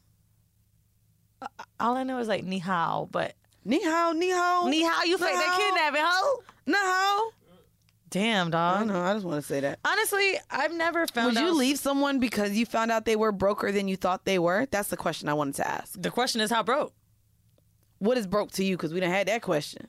Speaker 2: All I know is like ni hao, but
Speaker 1: Ni hao, ni hao,
Speaker 2: ni hao, you fake that
Speaker 1: hao.
Speaker 2: kidnapping, ho?
Speaker 1: ni hao.
Speaker 2: Damn,
Speaker 1: I
Speaker 2: dog.
Speaker 1: don't know. I just want to say that.
Speaker 2: Honestly, I've never found
Speaker 1: Would
Speaker 2: out.
Speaker 1: you leave someone because you found out they were broker than you thought they were? That's the question I wanted to ask.
Speaker 2: The question is how broke.
Speaker 1: What is broke to you? Because we done had that question.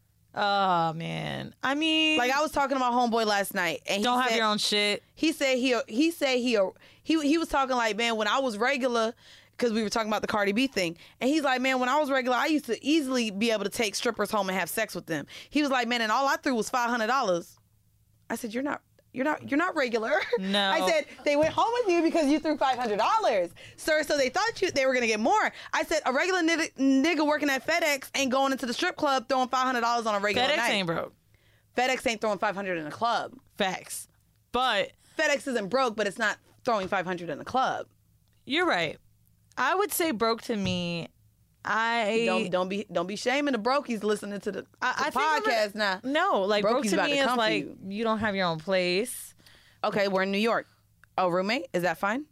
Speaker 2: Oh man, I mean,
Speaker 1: Like I was talking to my homeboy last night, and he
Speaker 2: don't have
Speaker 1: said,
Speaker 2: your own shit.
Speaker 1: He said he he said he he he was talking like, man, when I was regular, because we were talking about the Cardi B thing, and he's like, man, when I was regular, I used to easily be able to take strippers home and have sex with them. He was like, man, and all I threw was five hundred dollars. I said, you're not. You're not. You're not regular.
Speaker 2: No.
Speaker 1: I said they went home with you because you threw five hundred dollars, sir. So they thought you they were gonna get more. I said a regular nigga, nigga working at FedEx ain't going into the strip club throwing five hundred dollars on a regular
Speaker 2: FedEx
Speaker 1: night.
Speaker 2: ain't broke.
Speaker 1: FedEx ain't throwing five hundred in a club.
Speaker 2: Facts, but
Speaker 1: FedEx isn't broke, but it's not throwing five hundred in a club.
Speaker 2: you're right. I would say broke to me. I
Speaker 1: Don't don't be don't be shaming the brokies listening to the,
Speaker 2: I,
Speaker 1: to
Speaker 2: I think I'm
Speaker 1: podcast
Speaker 2: gonna-
Speaker 1: now.
Speaker 2: No, like broke
Speaker 1: Brokey's
Speaker 2: to
Speaker 1: about
Speaker 2: me
Speaker 1: to
Speaker 2: is
Speaker 1: come for
Speaker 2: like
Speaker 1: you.
Speaker 2: you don't have your own place.
Speaker 1: Okay, we're in New York. Oh, roommate, is that fine?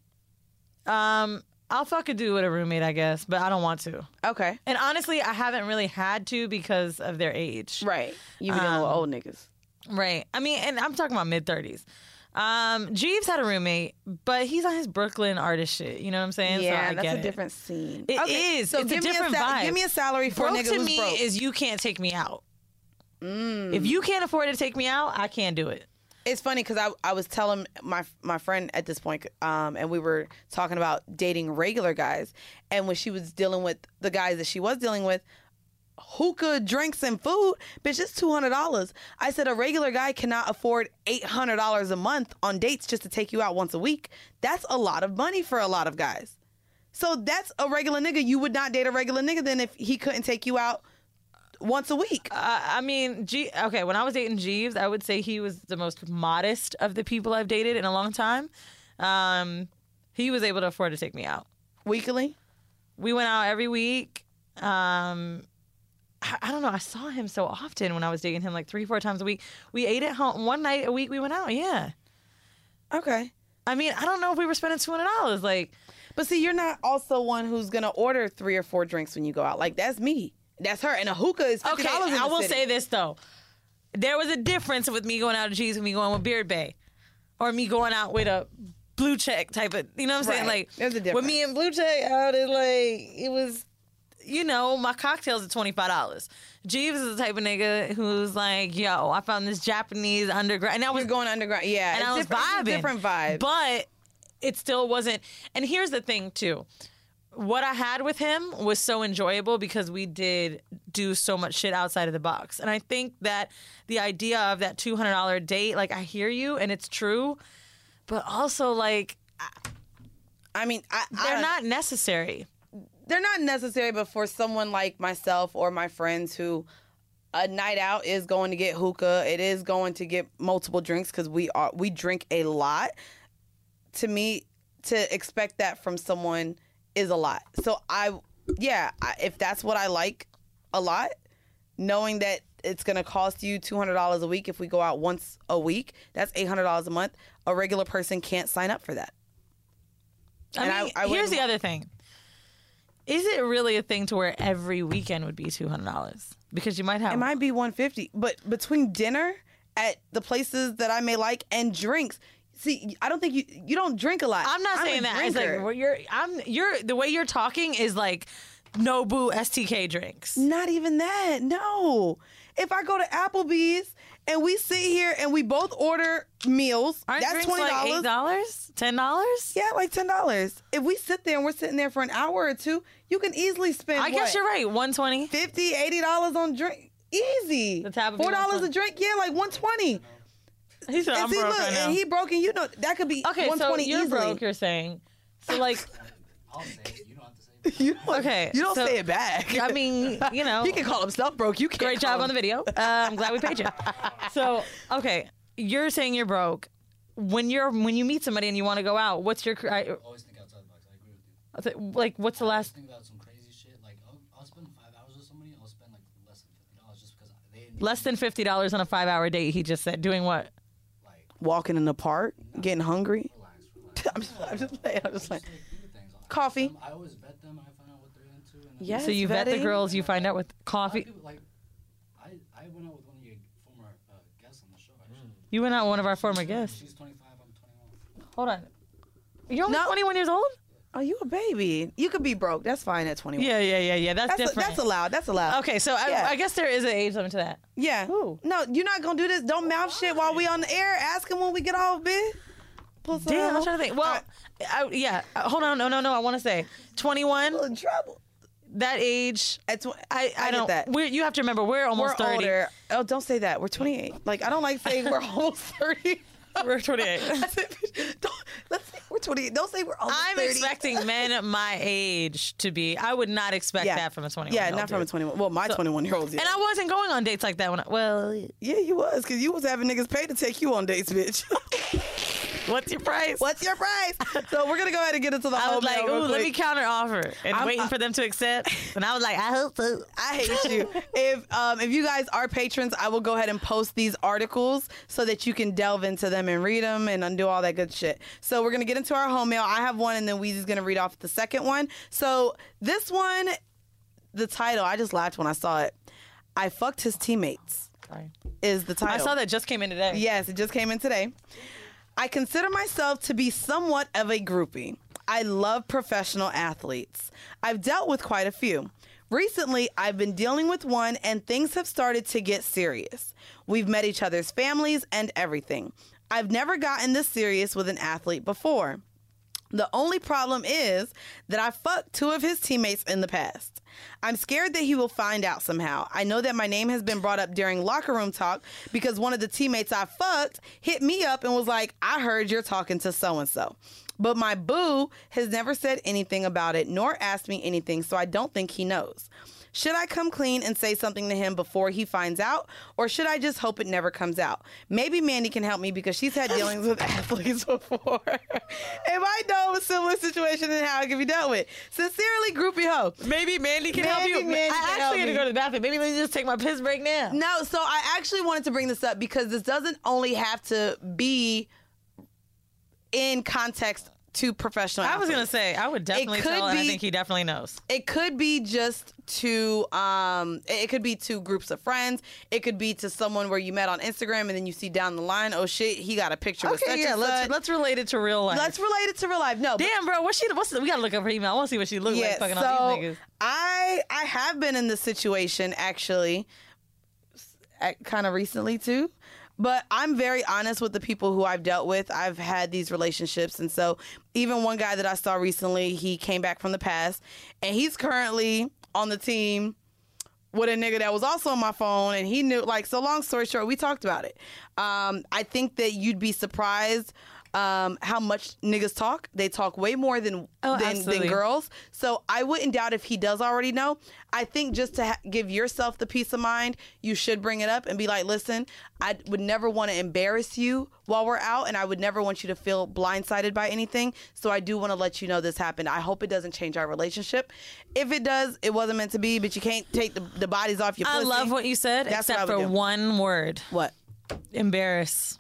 Speaker 2: Um, I'll fucking do with a roommate, I guess, but I don't want to.
Speaker 1: Okay,
Speaker 2: And honestly, I haven't really had to because of their age.
Speaker 1: right. You be dealing
Speaker 2: Um,
Speaker 1: with old niggas.
Speaker 2: Right. I mean, and I'm talking about mid thirties. Um, Jeeves had a roommate, but he's on his Brooklyn artist shit. You know what I'm saying?
Speaker 1: Yeah,
Speaker 2: so I
Speaker 1: that's
Speaker 2: get
Speaker 1: a
Speaker 2: it.
Speaker 1: different scene.
Speaker 2: It
Speaker 1: okay,
Speaker 2: is.
Speaker 1: So
Speaker 2: It's a
Speaker 1: give me
Speaker 2: different
Speaker 1: a sal-
Speaker 2: vibe.
Speaker 1: Give me a salary for a
Speaker 2: Broke
Speaker 1: nigga
Speaker 2: to
Speaker 1: who's
Speaker 2: me
Speaker 1: broke.
Speaker 2: is you can't take me out.
Speaker 1: Mm.
Speaker 2: If you can't afford to take me out, I can't do it.
Speaker 1: It's funny because I, I was telling my my friend at this point, um, and we were talking about dating regular guys, and when she was dealing with the guys that she was dealing with, hookah, drinks, and food, bitch, it's two hundred dollars. I said a regular guy cannot afford eight hundred dollars a month on dates just to take you out once a week. That's a lot of money for a lot of guys. So that's a regular nigga. You would not date a regular nigga then if he couldn't take you out once a week.
Speaker 2: Uh, I mean, G- okay, when I was dating Jeeves, I would say he was the most modest of the people I've dated in a long time. Um, he was able to afford to take me out.
Speaker 1: Weekly?
Speaker 2: We went out every week. Um, I, I don't know. I saw him so often when I was dating him, like three, four times a week. We ate at home. One night a week we went out, yeah.
Speaker 1: Okay.
Speaker 2: I mean, I don't know if we were spending two hundred dollars. Like,
Speaker 1: But see, you're not also one who's going to order three or four drinks when you go out. Like, that's me. That's her. And a hookah is fifty
Speaker 2: okay,
Speaker 1: dollars in the
Speaker 2: I will
Speaker 1: city.
Speaker 2: say this, though. There was a difference with me going out to G's and me going with Beard Bay. Or me going out with a Blue Check type of, you know what I'm saying?
Speaker 1: Right.
Speaker 2: Like,
Speaker 1: There's a
Speaker 2: with
Speaker 1: difference.
Speaker 2: me and Blue Check out, it like, it was, you know, my cocktails are twenty-five dollars. Jeeves is the type of nigga who's like, yo, I found this Japanese underground. And I was
Speaker 1: You're going underground. Yeah.
Speaker 2: and
Speaker 1: it's
Speaker 2: I was
Speaker 1: different, it's
Speaker 2: vibing.
Speaker 1: different vibes.
Speaker 2: But it still wasn't. And here's the thing too. What I had with him was so enjoyable because we did do so much shit outside of the box. And I think that the idea of that two hundred dollars date, like, I hear you and it's true, but also, like,
Speaker 1: I mean, I, I
Speaker 2: they're
Speaker 1: don't-
Speaker 2: not necessary.
Speaker 1: they're not necessary, but for someone like myself or my friends who a night out is going to get hookah, it is going to get multiple drinks because we are we drink a lot. To me, to expect that from someone is a lot. So I, yeah, I, if that's what I like a lot, knowing that it's going to cost you two hundred dollars a week if we go out once a week, that's eight hundred dollars a month. A regular person can't sign up for that.
Speaker 2: I
Speaker 1: And
Speaker 2: mean,
Speaker 1: I- I
Speaker 2: here's
Speaker 1: wouldn't-
Speaker 2: the other thing. Is it really a thing to where every weekend would be two hundred dollars? Because you might have...
Speaker 1: It might be one hundred fifty dollars, but between dinner at the places that I may like and drinks, see, I don't think you you don't drink a lot.
Speaker 2: I'm not
Speaker 1: a
Speaker 2: saying that. It's
Speaker 1: drinker.
Speaker 2: like well, you're. I'm. You're the way you're talking is like Nobu S T K drinks.
Speaker 1: Not even that. No. If I go to Applebee's and we sit here and we both order meals,
Speaker 2: Aren't
Speaker 1: that's
Speaker 2: drinks
Speaker 1: twenty
Speaker 2: like
Speaker 1: dollars.
Speaker 2: eight dollars, ten dollars?
Speaker 1: Yeah, like ten dollars. If we sit there and we're sitting there for an hour or two, you can easily spend.
Speaker 2: I guess
Speaker 1: what,
Speaker 2: you're right. One twenty.
Speaker 1: fifty dollars, eighty dollars on drink. Easy.
Speaker 2: The tab would be
Speaker 1: Four dollars a
Speaker 2: one twenty.
Speaker 1: drink. Yeah, like one twenty.
Speaker 2: He said,
Speaker 1: And
Speaker 2: "I'm
Speaker 1: see,
Speaker 2: broke
Speaker 1: look,
Speaker 2: right now."
Speaker 1: and he broke, and you know that could be
Speaker 2: okay,
Speaker 1: one
Speaker 2: so
Speaker 1: twenty
Speaker 2: you're
Speaker 1: easily.
Speaker 2: broke. You're saying. So like,
Speaker 3: I'll say it. You don't have to say it.
Speaker 1: You don't,
Speaker 2: Okay,
Speaker 1: you don't
Speaker 2: so-
Speaker 1: say it back.
Speaker 2: I mean, you know,
Speaker 1: he can call himself broke. You can't.
Speaker 2: great
Speaker 1: call
Speaker 2: job
Speaker 1: him-
Speaker 2: on the video. Uh, I'm glad we paid you. So okay, you're saying you're broke. When you're when you meet somebody and you want to go out, what's your cr- I,
Speaker 3: Always think outside the box. I agree with you.
Speaker 2: I th- like? What's the
Speaker 3: I always
Speaker 2: last
Speaker 3: think about some crazy shit. Like, I'll, I'll spend five hours with somebody. I'll spend like less than fifty dollars just because they
Speaker 2: less than fifty dollars on a five hour date? He just said doing what?
Speaker 3: like
Speaker 1: Walking in the park, getting hungry.
Speaker 3: relax, relax.
Speaker 1: I'm just, I'm just playing. I'm just playing.
Speaker 3: Just, like, do things. I-
Speaker 1: Coffee.
Speaker 3: some- I always vet them. I find out what they're into. And then
Speaker 1: Yes.
Speaker 2: So you vet the
Speaker 1: vetting.
Speaker 2: girls, you find out with
Speaker 3: A lot of
Speaker 2: coffee.
Speaker 3: people, like, I, I went out with one of your former uh, guests on the show. Actually,
Speaker 2: You went out with one of our former guests.
Speaker 3: she's twenty-five. I'm twenty-one.
Speaker 2: Hold on. You're only
Speaker 1: No.
Speaker 2: twenty-one years old?
Speaker 1: Oh, you a baby. You could be broke. That's fine at twenty-one.
Speaker 2: Yeah, yeah, yeah, yeah. That's,
Speaker 1: That's, a,
Speaker 2: different.
Speaker 1: that's allowed. That's allowed.
Speaker 2: Okay, so
Speaker 1: Yeah.
Speaker 2: I, I guess there is an age limit to that.
Speaker 1: Yeah.
Speaker 2: Ooh.
Speaker 1: No, you're not gonna do this. Don't mouth shit while we on the air. Ask him when we get off, bitch. Puss
Speaker 2: Damn, I'm
Speaker 1: out.
Speaker 2: trying to think. Well, I, yeah. uh, Hold on. No, no, no. I want to say twenty-one.
Speaker 1: I'm in trouble.
Speaker 2: That age.
Speaker 1: At tw-
Speaker 2: I, I,
Speaker 1: I get
Speaker 2: don't.
Speaker 1: that.
Speaker 2: We're, you have to remember, we're
Speaker 1: We're
Speaker 2: almost thirty.
Speaker 1: older. Oh, don't say that. We're twenty-eight. Like I don't like saying we're almost thirty.
Speaker 2: We're twenty-eight.
Speaker 1: I said, don't, let's say we're twenty-eight. Don't say we're almost
Speaker 2: I'm
Speaker 1: thirty.
Speaker 2: expecting men my age to be. I would not expect
Speaker 1: Yeah.
Speaker 2: that from a twenty-one.
Speaker 1: Yeah, not from a twenty-one. Well, my twenty-one year olds. Yeah.
Speaker 2: And I wasn't going on dates like that when I. Well,
Speaker 1: yeah, you was because you was having niggas pay to take you on dates, bitch.
Speaker 2: what's your price?
Speaker 1: What's your price? So we're gonna go ahead and get into the
Speaker 2: I
Speaker 1: whole
Speaker 2: was like,
Speaker 1: mail real
Speaker 2: ooh, let
Speaker 1: quick.
Speaker 2: me counter offer, and
Speaker 1: I'm-
Speaker 2: waiting
Speaker 1: I-
Speaker 2: for them to accept. And I was like, I hope so.
Speaker 1: I hate you. If um, if you guys are patrons, I will go ahead and post these articles so that you can delve into them and read them and undo all that good shit. So we're gonna get into our home mail. I have one, and then Weezy's gonna read off the second one. So this one, the title, I just laughed when I saw it. I fucked his teammates
Speaker 2: Sorry.
Speaker 1: is the title.
Speaker 2: I saw that just came in today.
Speaker 1: Yes, it just came in today. I consider myself to be somewhat of a groupie. I love professional athletes. I've dealt with quite a few. Recently, I've been dealing with one and things have started to get serious. We've met each other's families and everything. I've never gotten this serious with an athlete before. The only problem is that I fucked two of his teammates in the past. I'm scared that he will find out somehow. I know that my name has been brought up during locker room talk because one of the teammates I fucked hit me up and was like, I heard you're talking to so-and-so. But my boo has never said anything about it nor asked me anything, so I don't think he knows. Should I come clean and say something to him before he finds out, or should I just hope it never comes out? Maybe Mandy can help me because she's had dealings with athletes before. If I know of a similar situation and how it can be dealt with. Sincerely, Groupie Ho.
Speaker 2: Maybe Mandy can help
Speaker 1: Maybe
Speaker 2: you.
Speaker 1: Mandy
Speaker 2: I
Speaker 1: can help
Speaker 2: actually had to
Speaker 1: me.
Speaker 2: go to the bathroom. Maybe let me just take my piss break now.
Speaker 1: No, so I actually wanted to bring this up because this doesn't only have to be in context to professional
Speaker 2: I was
Speaker 1: athletes.
Speaker 2: gonna say I would definitely
Speaker 1: could
Speaker 2: tell, and I
Speaker 1: be-
Speaker 2: think he definitely knows.
Speaker 1: It could be just to um it could be to groups of friends. It could be to someone where you met on Instagram and then you see down the line, oh shit, he got a picture with such
Speaker 2: Okay, yeah,
Speaker 1: and
Speaker 2: let's
Speaker 1: such.
Speaker 2: let's relate it to real life.
Speaker 1: Let's relate it to real life. No, but-
Speaker 2: Damn, bro, what's she? What's the, we gotta look up her email. I want to see what she looks
Speaker 1: yeah,
Speaker 2: like fucking
Speaker 1: so
Speaker 2: all these niggas.
Speaker 1: I I have been in this situation actually kind of recently too. But I'm very honest with the people who I've dealt with. I've had these relationships. And so even one guy that I saw recently, he came back from the past. And he's currently on the team with a nigga that was also on my phone. And he knew, like, so long story short, we talked about it. Um, I think that you'd be surprised um, how much niggas talk. They talk way more than,
Speaker 2: Oh,
Speaker 1: than, than
Speaker 2: absolutely.
Speaker 1: girls. So I wouldn't doubt if he does already know. I think just to ha- give yourself the peace of mind, you should bring it up and be like, listen, I would never want to embarrass you while we're out, and I would never want you to feel blindsided by anything. So I do want to let you know this happened. I hope it doesn't change our relationship. If it does, it wasn't meant to be, but you can't take the, the bodies off your
Speaker 2: I
Speaker 1: pussy.
Speaker 2: love what you said,
Speaker 1: That's what
Speaker 2: except
Speaker 1: I would
Speaker 2: for
Speaker 1: do.
Speaker 2: one word:
Speaker 1: What?
Speaker 2: embarrass.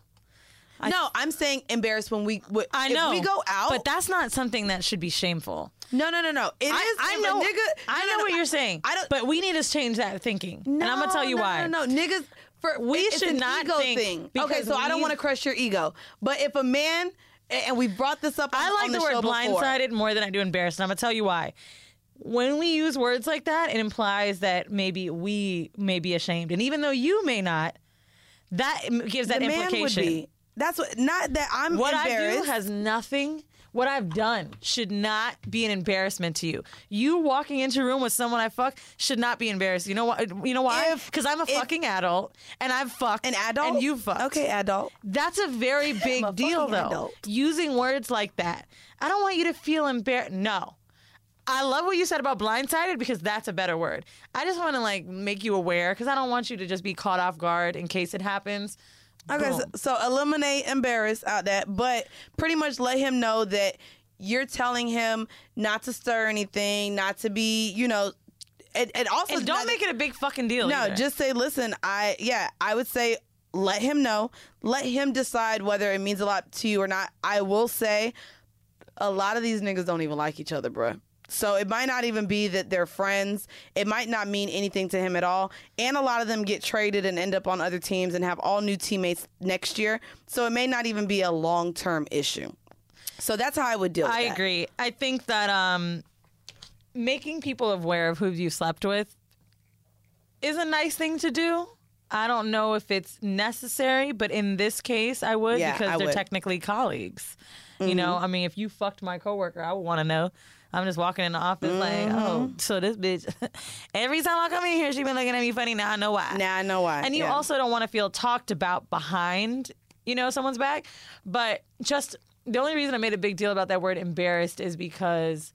Speaker 1: No, I'm saying embarrassed when we w-
Speaker 2: I know
Speaker 1: if we go out.
Speaker 2: but that's not something that should be shameful.
Speaker 1: no, no, no, no. It is.
Speaker 2: I, I
Speaker 1: if a
Speaker 2: know.
Speaker 1: nigga,
Speaker 2: I
Speaker 1: no,
Speaker 2: know
Speaker 1: no, no,
Speaker 2: what you're saying.
Speaker 1: I don't.
Speaker 2: But we need to change that thinking, and I'm gonna tell you
Speaker 1: no,
Speaker 2: why.
Speaker 1: No, no, no, niggas. For
Speaker 2: We
Speaker 1: it's
Speaker 2: should
Speaker 1: an
Speaker 2: not
Speaker 1: ego
Speaker 2: think
Speaker 1: thing. Okay,
Speaker 2: because
Speaker 1: so I don't
Speaker 2: we-
Speaker 1: want to crush your ego, but if a man, and we brought this up, on,
Speaker 2: I like
Speaker 1: on
Speaker 2: the,
Speaker 1: the
Speaker 2: word
Speaker 1: show before.
Speaker 2: blindsided more than I do embarrassed, and I'm gonna tell you why. When we use words like that, it implies that maybe we may be ashamed, and even though you may not, that gives that
Speaker 1: the man
Speaker 2: implication.
Speaker 1: would be. That's what. Not that I'm
Speaker 2: What I
Speaker 1: embarrassed.
Speaker 2: do has nothing. What I've done should not be an embarrassment to you. You walking into a room with someone I fuck should not be embarrassed. You know what? You know why?
Speaker 1: If-
Speaker 2: Because I'm a
Speaker 1: if-
Speaker 2: fucking adult and I've fucked
Speaker 1: An adult,
Speaker 2: and you fucked.
Speaker 1: Okay, adult.
Speaker 2: That's a very big
Speaker 1: a
Speaker 2: deal,
Speaker 1: fucking
Speaker 2: though.
Speaker 1: adult.
Speaker 2: Using words like that. I don't want you to feel embarrassed. No. I love what you said about blindsided because that's a better word. I just want to like make you aware because I don't want you to just be caught off guard in case it happens.
Speaker 1: Okay, so,
Speaker 2: Boom.
Speaker 1: so eliminate embarrassed out that, but pretty much let him know that you're telling him not to stir anything, not to be, you know, and, and also
Speaker 2: And don't
Speaker 1: not-
Speaker 2: make it a big fucking deal.
Speaker 1: No,
Speaker 2: either.
Speaker 1: just say, listen, I, yeah, I would say let him know. Let him decide whether it means a lot to you or not. I will say a lot of these niggas don't even like each other, bruh. So it might not even be that they're friends. It might not mean anything to him at all. And a lot of them get traded and end up on other teams and have all new teammates next year. So it may not even be a long-term issue. So that's how I would deal with
Speaker 2: I
Speaker 1: that.
Speaker 2: agree. I think that um, making people aware of who you slept with is a nice thing to do. I don't know if it's necessary, but in this case, I would
Speaker 1: Yeah,
Speaker 2: because
Speaker 1: I
Speaker 2: they're
Speaker 1: would.
Speaker 2: technically colleagues. You know, I mean, if you fucked my coworker, I would want to know. I'm just walking in the office like, oh, so this bitch. Every time I come in here, she been looking at me funny. Now I know why.
Speaker 1: Now I know why.
Speaker 2: And you
Speaker 1: yeah.
Speaker 2: also don't want to feel talked about behind, you know, someone's back. But just the only reason I made a big deal about that word embarrassed is because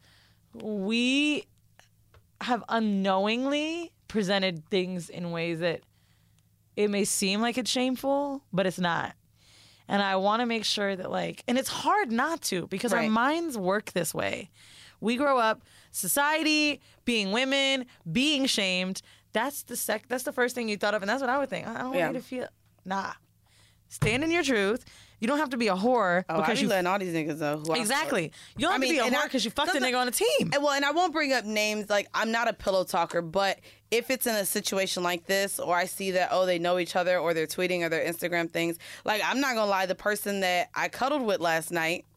Speaker 2: we have unknowingly presented things in ways that it may seem like it's shameful, but it's not. And I want to make sure that, like, and it's hard not to because our
Speaker 1: Right.
Speaker 2: minds work this way. We grow up, society, being women, being shamed. That's the sec. That's the first thing you thought of, and that's what I would think. I don't
Speaker 1: Yeah.
Speaker 2: want you to feel. Nah, stand in your truth. You don't have to be a whore
Speaker 1: Oh, I
Speaker 2: because
Speaker 1: be
Speaker 2: you
Speaker 1: letting all these niggas know who I
Speaker 2: exactly. You don't
Speaker 1: I
Speaker 2: have
Speaker 1: mean,
Speaker 2: to be a
Speaker 1: and
Speaker 2: whore
Speaker 1: I-
Speaker 2: because you fucked a
Speaker 1: sometimes-
Speaker 2: nigga on a team.
Speaker 1: And, well, and I won't bring up names. Like, I'm not a pillow talker, but if it's in a situation like this, or I see that, oh, they know each other, or they're tweeting, or their Instagram things, like, I'm not gonna lie, the person that I cuddled with last night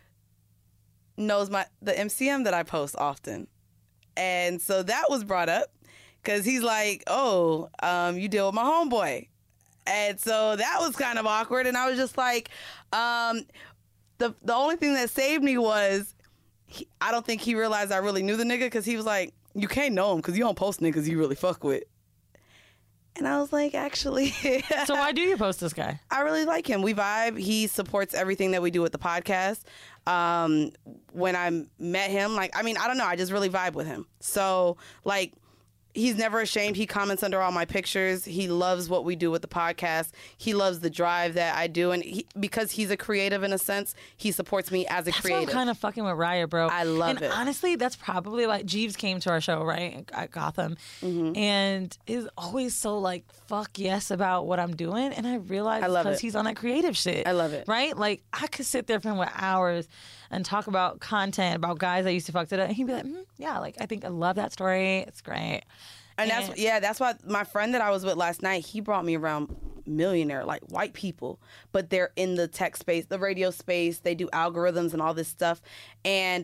Speaker 1: knows my the M C M that I post often, and so that was brought up because he's like, oh, um, you deal with my homeboy, and so that was kind of awkward, and I was just like, um, the the only thing that saved me was. He, I don't think he realized I really knew the nigga because he was like, you can't know him because you don't post niggas you really fuck with. And I was like, actually,
Speaker 2: So why do you post this guy?
Speaker 1: I really like him. We vibe. He supports everything that we do with the podcast. Um, when I met him, like, I mean, I don't know. I just really vibe with him. So, like, he's never ashamed. He comments under all my pictures. He loves what we do with the podcast. He loves the drive that I do. And he, because he's a creative in a sense, he supports me as a
Speaker 2: That's why
Speaker 1: creative.
Speaker 2: I'm kind of fucking with Raya, bro.
Speaker 1: I love
Speaker 2: and
Speaker 1: it.
Speaker 2: honestly, that's probably like Jeeves came to our show, right, at Gotham,
Speaker 1: Mm-hmm.
Speaker 2: and is always so like fuck yes about what I'm doing, and I realized
Speaker 1: I love
Speaker 2: because
Speaker 1: it.
Speaker 2: he's on that creative shit.
Speaker 1: I love it.
Speaker 2: Right? Like I could sit there for him for hours and talk about content about guys I used to fuck to, and he'd be like, mm, yeah, like I think I love that story. It's great.
Speaker 1: And that's yeah, that's why my friend that I was with last night, he brought me around millionaire, like white people, but they're in the tech space, the radio space. They do algorithms and all this stuff. And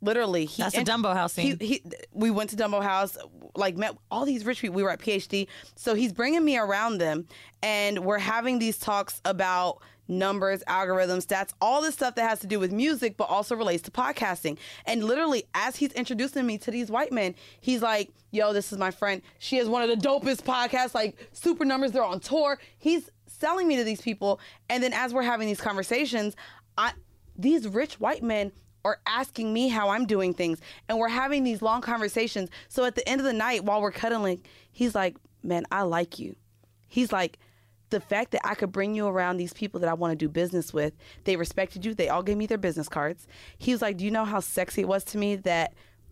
Speaker 1: literally, he
Speaker 2: That's a
Speaker 1: int-
Speaker 2: Dumbo House scene.
Speaker 1: He, he, we went to Dumbo House, like met all these rich people. We were at P H D, so he's bringing me around them, and we're having these talks about numbers, algorithms, stats, all this stuff that has to do with music, but also relates to podcasting. And literally, as he's introducing me to these white men, he's like, "Yo, this is my friend. She has one of the dopest podcasts, like super numbers. They're on tour." He's selling me to these people, and then as we're having these conversations, I these rich white men are asking me how I'm doing things, and we're having these long conversations. So at the end of the night, while we're cuddling, he's like, "Man, I like you." He's like, "The fact that I could bring you around these people that I want to do business with, they respected you. They all gave me their business cards." He was like, "Do you know how sexy it was to me that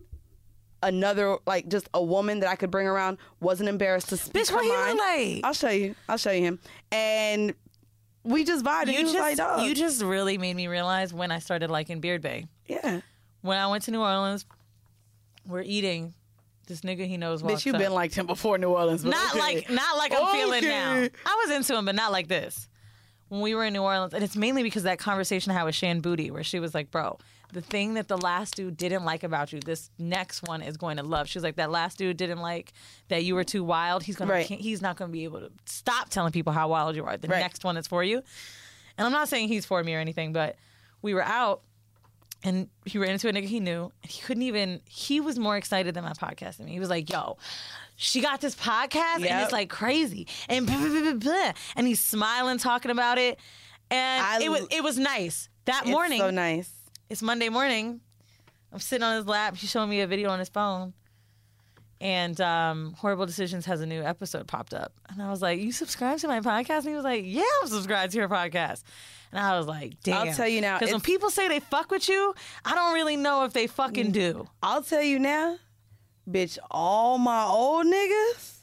Speaker 1: another, like just a woman that I could bring around wasn't embarrassed to speak
Speaker 2: Bitch,
Speaker 1: her
Speaker 2: what he
Speaker 1: mind?"
Speaker 2: look like?
Speaker 1: I'll show you. I'll show you him. And we just vibed. And he
Speaker 2: You
Speaker 1: was
Speaker 2: just,
Speaker 1: like, "Dog."
Speaker 2: you just really made me realize when I started liking Beard Bay.
Speaker 1: Yeah.
Speaker 2: When I went to New Orleans, we're eating. This nigga he knows walks
Speaker 1: Bitch, you've
Speaker 2: up.
Speaker 1: been like him before New Orleans. But
Speaker 2: Not
Speaker 1: okay.
Speaker 2: like not like I'm feeling
Speaker 1: Okay.
Speaker 2: now. I was into him, but not like this. When we were in New Orleans, and it's mainly because of that conversation I had with Shan Booty, where she was like, "Bro, the thing that the last dude didn't like about you, this next one is going to love." She was like, "That last dude didn't like that you were too wild. He's gonna
Speaker 1: Right.
Speaker 2: he's not gonna be able to stop telling people how wild you are. The
Speaker 1: Right.
Speaker 2: next one is for you." And I'm not saying he's for me or anything, but we were out. And he ran into a nigga he knew, and he couldn't even, he was more excited than my podcast than me. He was like, "Yo, she got this podcast, and
Speaker 1: Yep.
Speaker 2: it's like crazy." And blah, blah, blah, blah, blah. And he's smiling, talking about it. And
Speaker 1: I
Speaker 2: it was
Speaker 1: l-
Speaker 2: it was nice. That
Speaker 1: It's
Speaker 2: morning,
Speaker 1: so nice.
Speaker 2: it's Monday morning, I'm sitting on his lap, he's showing me a video on his phone. And um, Horrible Decisions has a new episode popped up. And I was like, "You subscribe to my podcast?" And he was like, "Yeah, I'm subscribed to your podcast." And I was like, "Damn."
Speaker 1: I'll tell you now,
Speaker 2: Because when
Speaker 1: it's-
Speaker 2: people say they fuck with you, I don't really know if they fucking do.
Speaker 1: I'll tell you now, bitch, all my old niggas,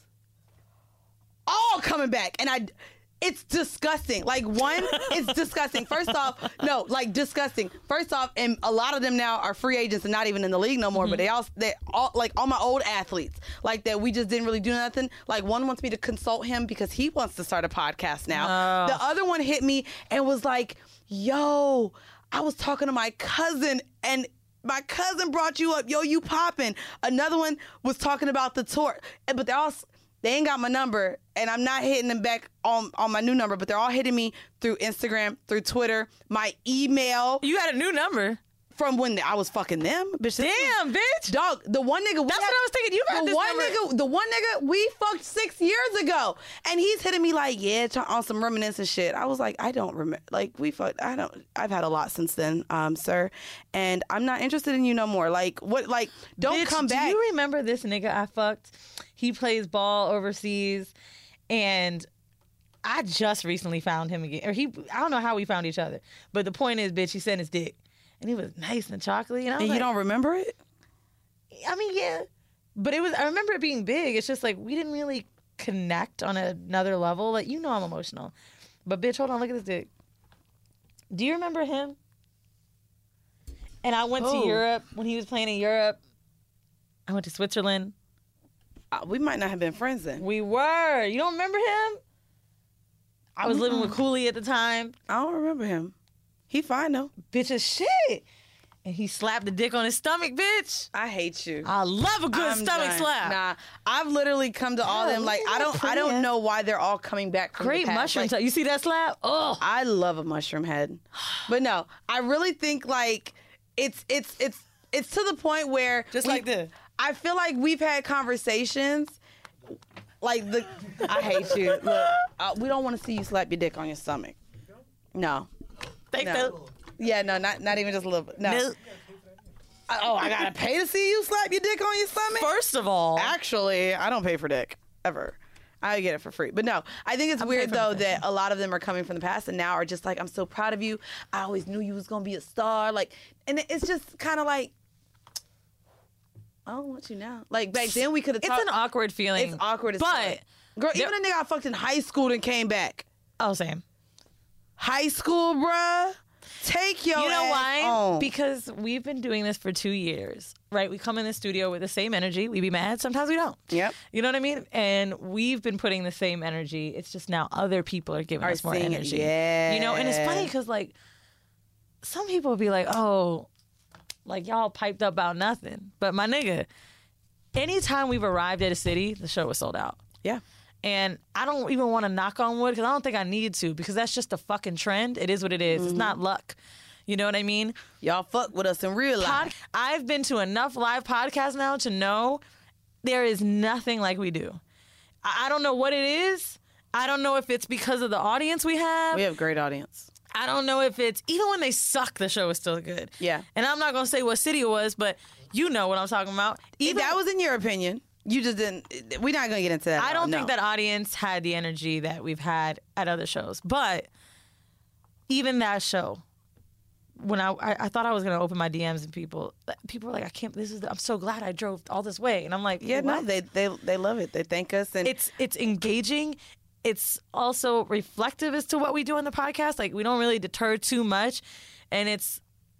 Speaker 1: all coming back. And I, it's disgusting. Like, one, it's disgusting. First off, no, like, disgusting. First off, and a lot of them now are free agents and not even in the league no more, but they all, they all, like, all my old athletes, like, that we just didn't really do nothing. Like, one wants me to consult him because he wants to start a podcast now.
Speaker 2: Oh.
Speaker 1: The other one hit me and was like, "Yo, I was talking to my cousin and my cousin brought you up. Yo, you popping." Another one was talking about the tour, but they're all, they ain't got my number, and I'm not hitting them back on, on my new number, but they're all hitting me through Instagram, through Twitter, my email
Speaker 2: You had a new number.
Speaker 1: from when I was fucking them. Bitch, this was-
Speaker 2: Damn, bitch.
Speaker 1: Dog, the one nigga. We
Speaker 2: That's
Speaker 1: had-
Speaker 2: what I was thinking. You got
Speaker 1: the
Speaker 2: this
Speaker 1: one
Speaker 2: number.
Speaker 1: nigga. The one nigga we fucked six years ago, and he's hitting me like, "Yeah, try- on some reminiscent shit." I was like, "I don't remember. Like we fucked. I don't. I've had a lot since then, um, sir, and I'm not interested in you no more. Like what? Like don't
Speaker 2: Bitch,
Speaker 1: come back."
Speaker 2: Do you remember this nigga I fucked? He plays ball overseas, and I just recently found him again. Or he, I don't know how we found each other, but the point is, bitch, he sent his dick, and he was nice and chocolatey. And I was
Speaker 1: and
Speaker 2: like,
Speaker 1: you don't remember it?
Speaker 2: I mean, yeah, but it was. I remember it being big. It's just like we didn't really connect on another level. Like, you know, I'm emotional, but bitch, hold on, look at this dick. Do you remember him? And I went
Speaker 1: Who?
Speaker 2: to Europe when he was playing in Europe. I went to Switzerland.
Speaker 1: Uh, we might not have been friends then.
Speaker 2: We were. You don't remember him? I was living with Cooley at the time.
Speaker 1: I don't remember him. He fine though.
Speaker 2: Bitch as shit. And he slapped the dick on his stomach, bitch.
Speaker 1: I hate you.
Speaker 2: I love a good
Speaker 1: I'm
Speaker 2: stomach
Speaker 1: done.
Speaker 2: slap.
Speaker 1: Nah, I've literally come to all
Speaker 2: Yeah,
Speaker 1: them. Like
Speaker 2: look at
Speaker 1: I
Speaker 2: that
Speaker 1: don't, I
Speaker 2: pretty
Speaker 1: don't
Speaker 2: ass.
Speaker 1: know why they're all coming back. From
Speaker 2: Great
Speaker 1: the past.
Speaker 2: mushroom.
Speaker 1: Like,
Speaker 2: top. You see that slap? Oh.
Speaker 1: I love a mushroom head, but no, I really think like it's it's it's it's to the point where
Speaker 2: Just
Speaker 1: we-
Speaker 2: like this.
Speaker 1: I feel like we've had conversations. Like the, I hate you. Look, uh, we don't want to see you slap your dick on your stomach. No,
Speaker 2: Thank
Speaker 1: no.
Speaker 2: you.
Speaker 1: Yeah, no, not not even just a little bit. No.
Speaker 2: No.
Speaker 1: Uh, Oh, I gotta pay to see you slap your dick on your stomach.
Speaker 2: First of all,
Speaker 1: Actually, I don't pay for dick ever. I get it for free. But no, I think it's
Speaker 2: I'm
Speaker 1: weird
Speaker 2: paid for
Speaker 1: though
Speaker 2: the
Speaker 1: that a lot of them are coming from the past and now are just like, "I'm so proud of you. I always knew you was gonna be a star." Like, and it- it's just kind of like, I don't want you now. Like back then we could have
Speaker 2: it's
Speaker 1: talked.
Speaker 2: an awkward feeling.
Speaker 1: It's awkward as
Speaker 2: But,
Speaker 1: fuck. Girl,
Speaker 2: there-
Speaker 1: even a nigga I fucked in high school and came back.
Speaker 2: oh, same.
Speaker 1: High school, bruh. Take your
Speaker 2: You know
Speaker 1: ass
Speaker 2: why?
Speaker 1: on.
Speaker 2: Because we've been doing this for two years, right? We come in the studio with the same energy. We be mad. Sometimes we don't.
Speaker 1: Yep.
Speaker 2: You know what I mean? And we've been putting the same energy. It's just now other people are giving
Speaker 1: Are
Speaker 2: us more
Speaker 1: seeing it.
Speaker 2: energy.
Speaker 1: Yeah.
Speaker 2: You know, and it's funny because, like, some people will be like, oh, Like, y'all piped up about nothing. But my nigga, anytime we've arrived at a city, the show was sold out.
Speaker 1: Yeah.
Speaker 2: And I don't even want to knock on wood because I don't think I need to because that's just a fucking trend. It is what it is. Mm-hmm. It's not luck. You know what I mean?
Speaker 1: Y'all fuck with us in real life.
Speaker 2: Pod- I've been to enough live podcasts now to know there is nothing like we do. I, I don't know what it is. I don't know if it's because of the audience we have.
Speaker 1: We have a great audience.
Speaker 2: I don't know if it's, even when they suck, the show is still good.
Speaker 1: Yeah.
Speaker 2: And I'm not going to say what city it was, but you know what I'm talking about.
Speaker 1: Even, that was in your opinion. You just didn't, we're not going to get into that.
Speaker 2: I don't
Speaker 1: no.
Speaker 2: think that audience had the energy that we've had at other shows. But even that show, when I I, I thought I was going to open my D Ms and people, people were like, I can't, this is, I'm so glad I drove all this way. And I'm like,
Speaker 1: yeah,
Speaker 2: what?
Speaker 1: no, they, they, they love it. They thank us. And
Speaker 2: It's, it's engaging. It's also reflective as to what we do in the podcast. Like, we don't really deter too much. And it's,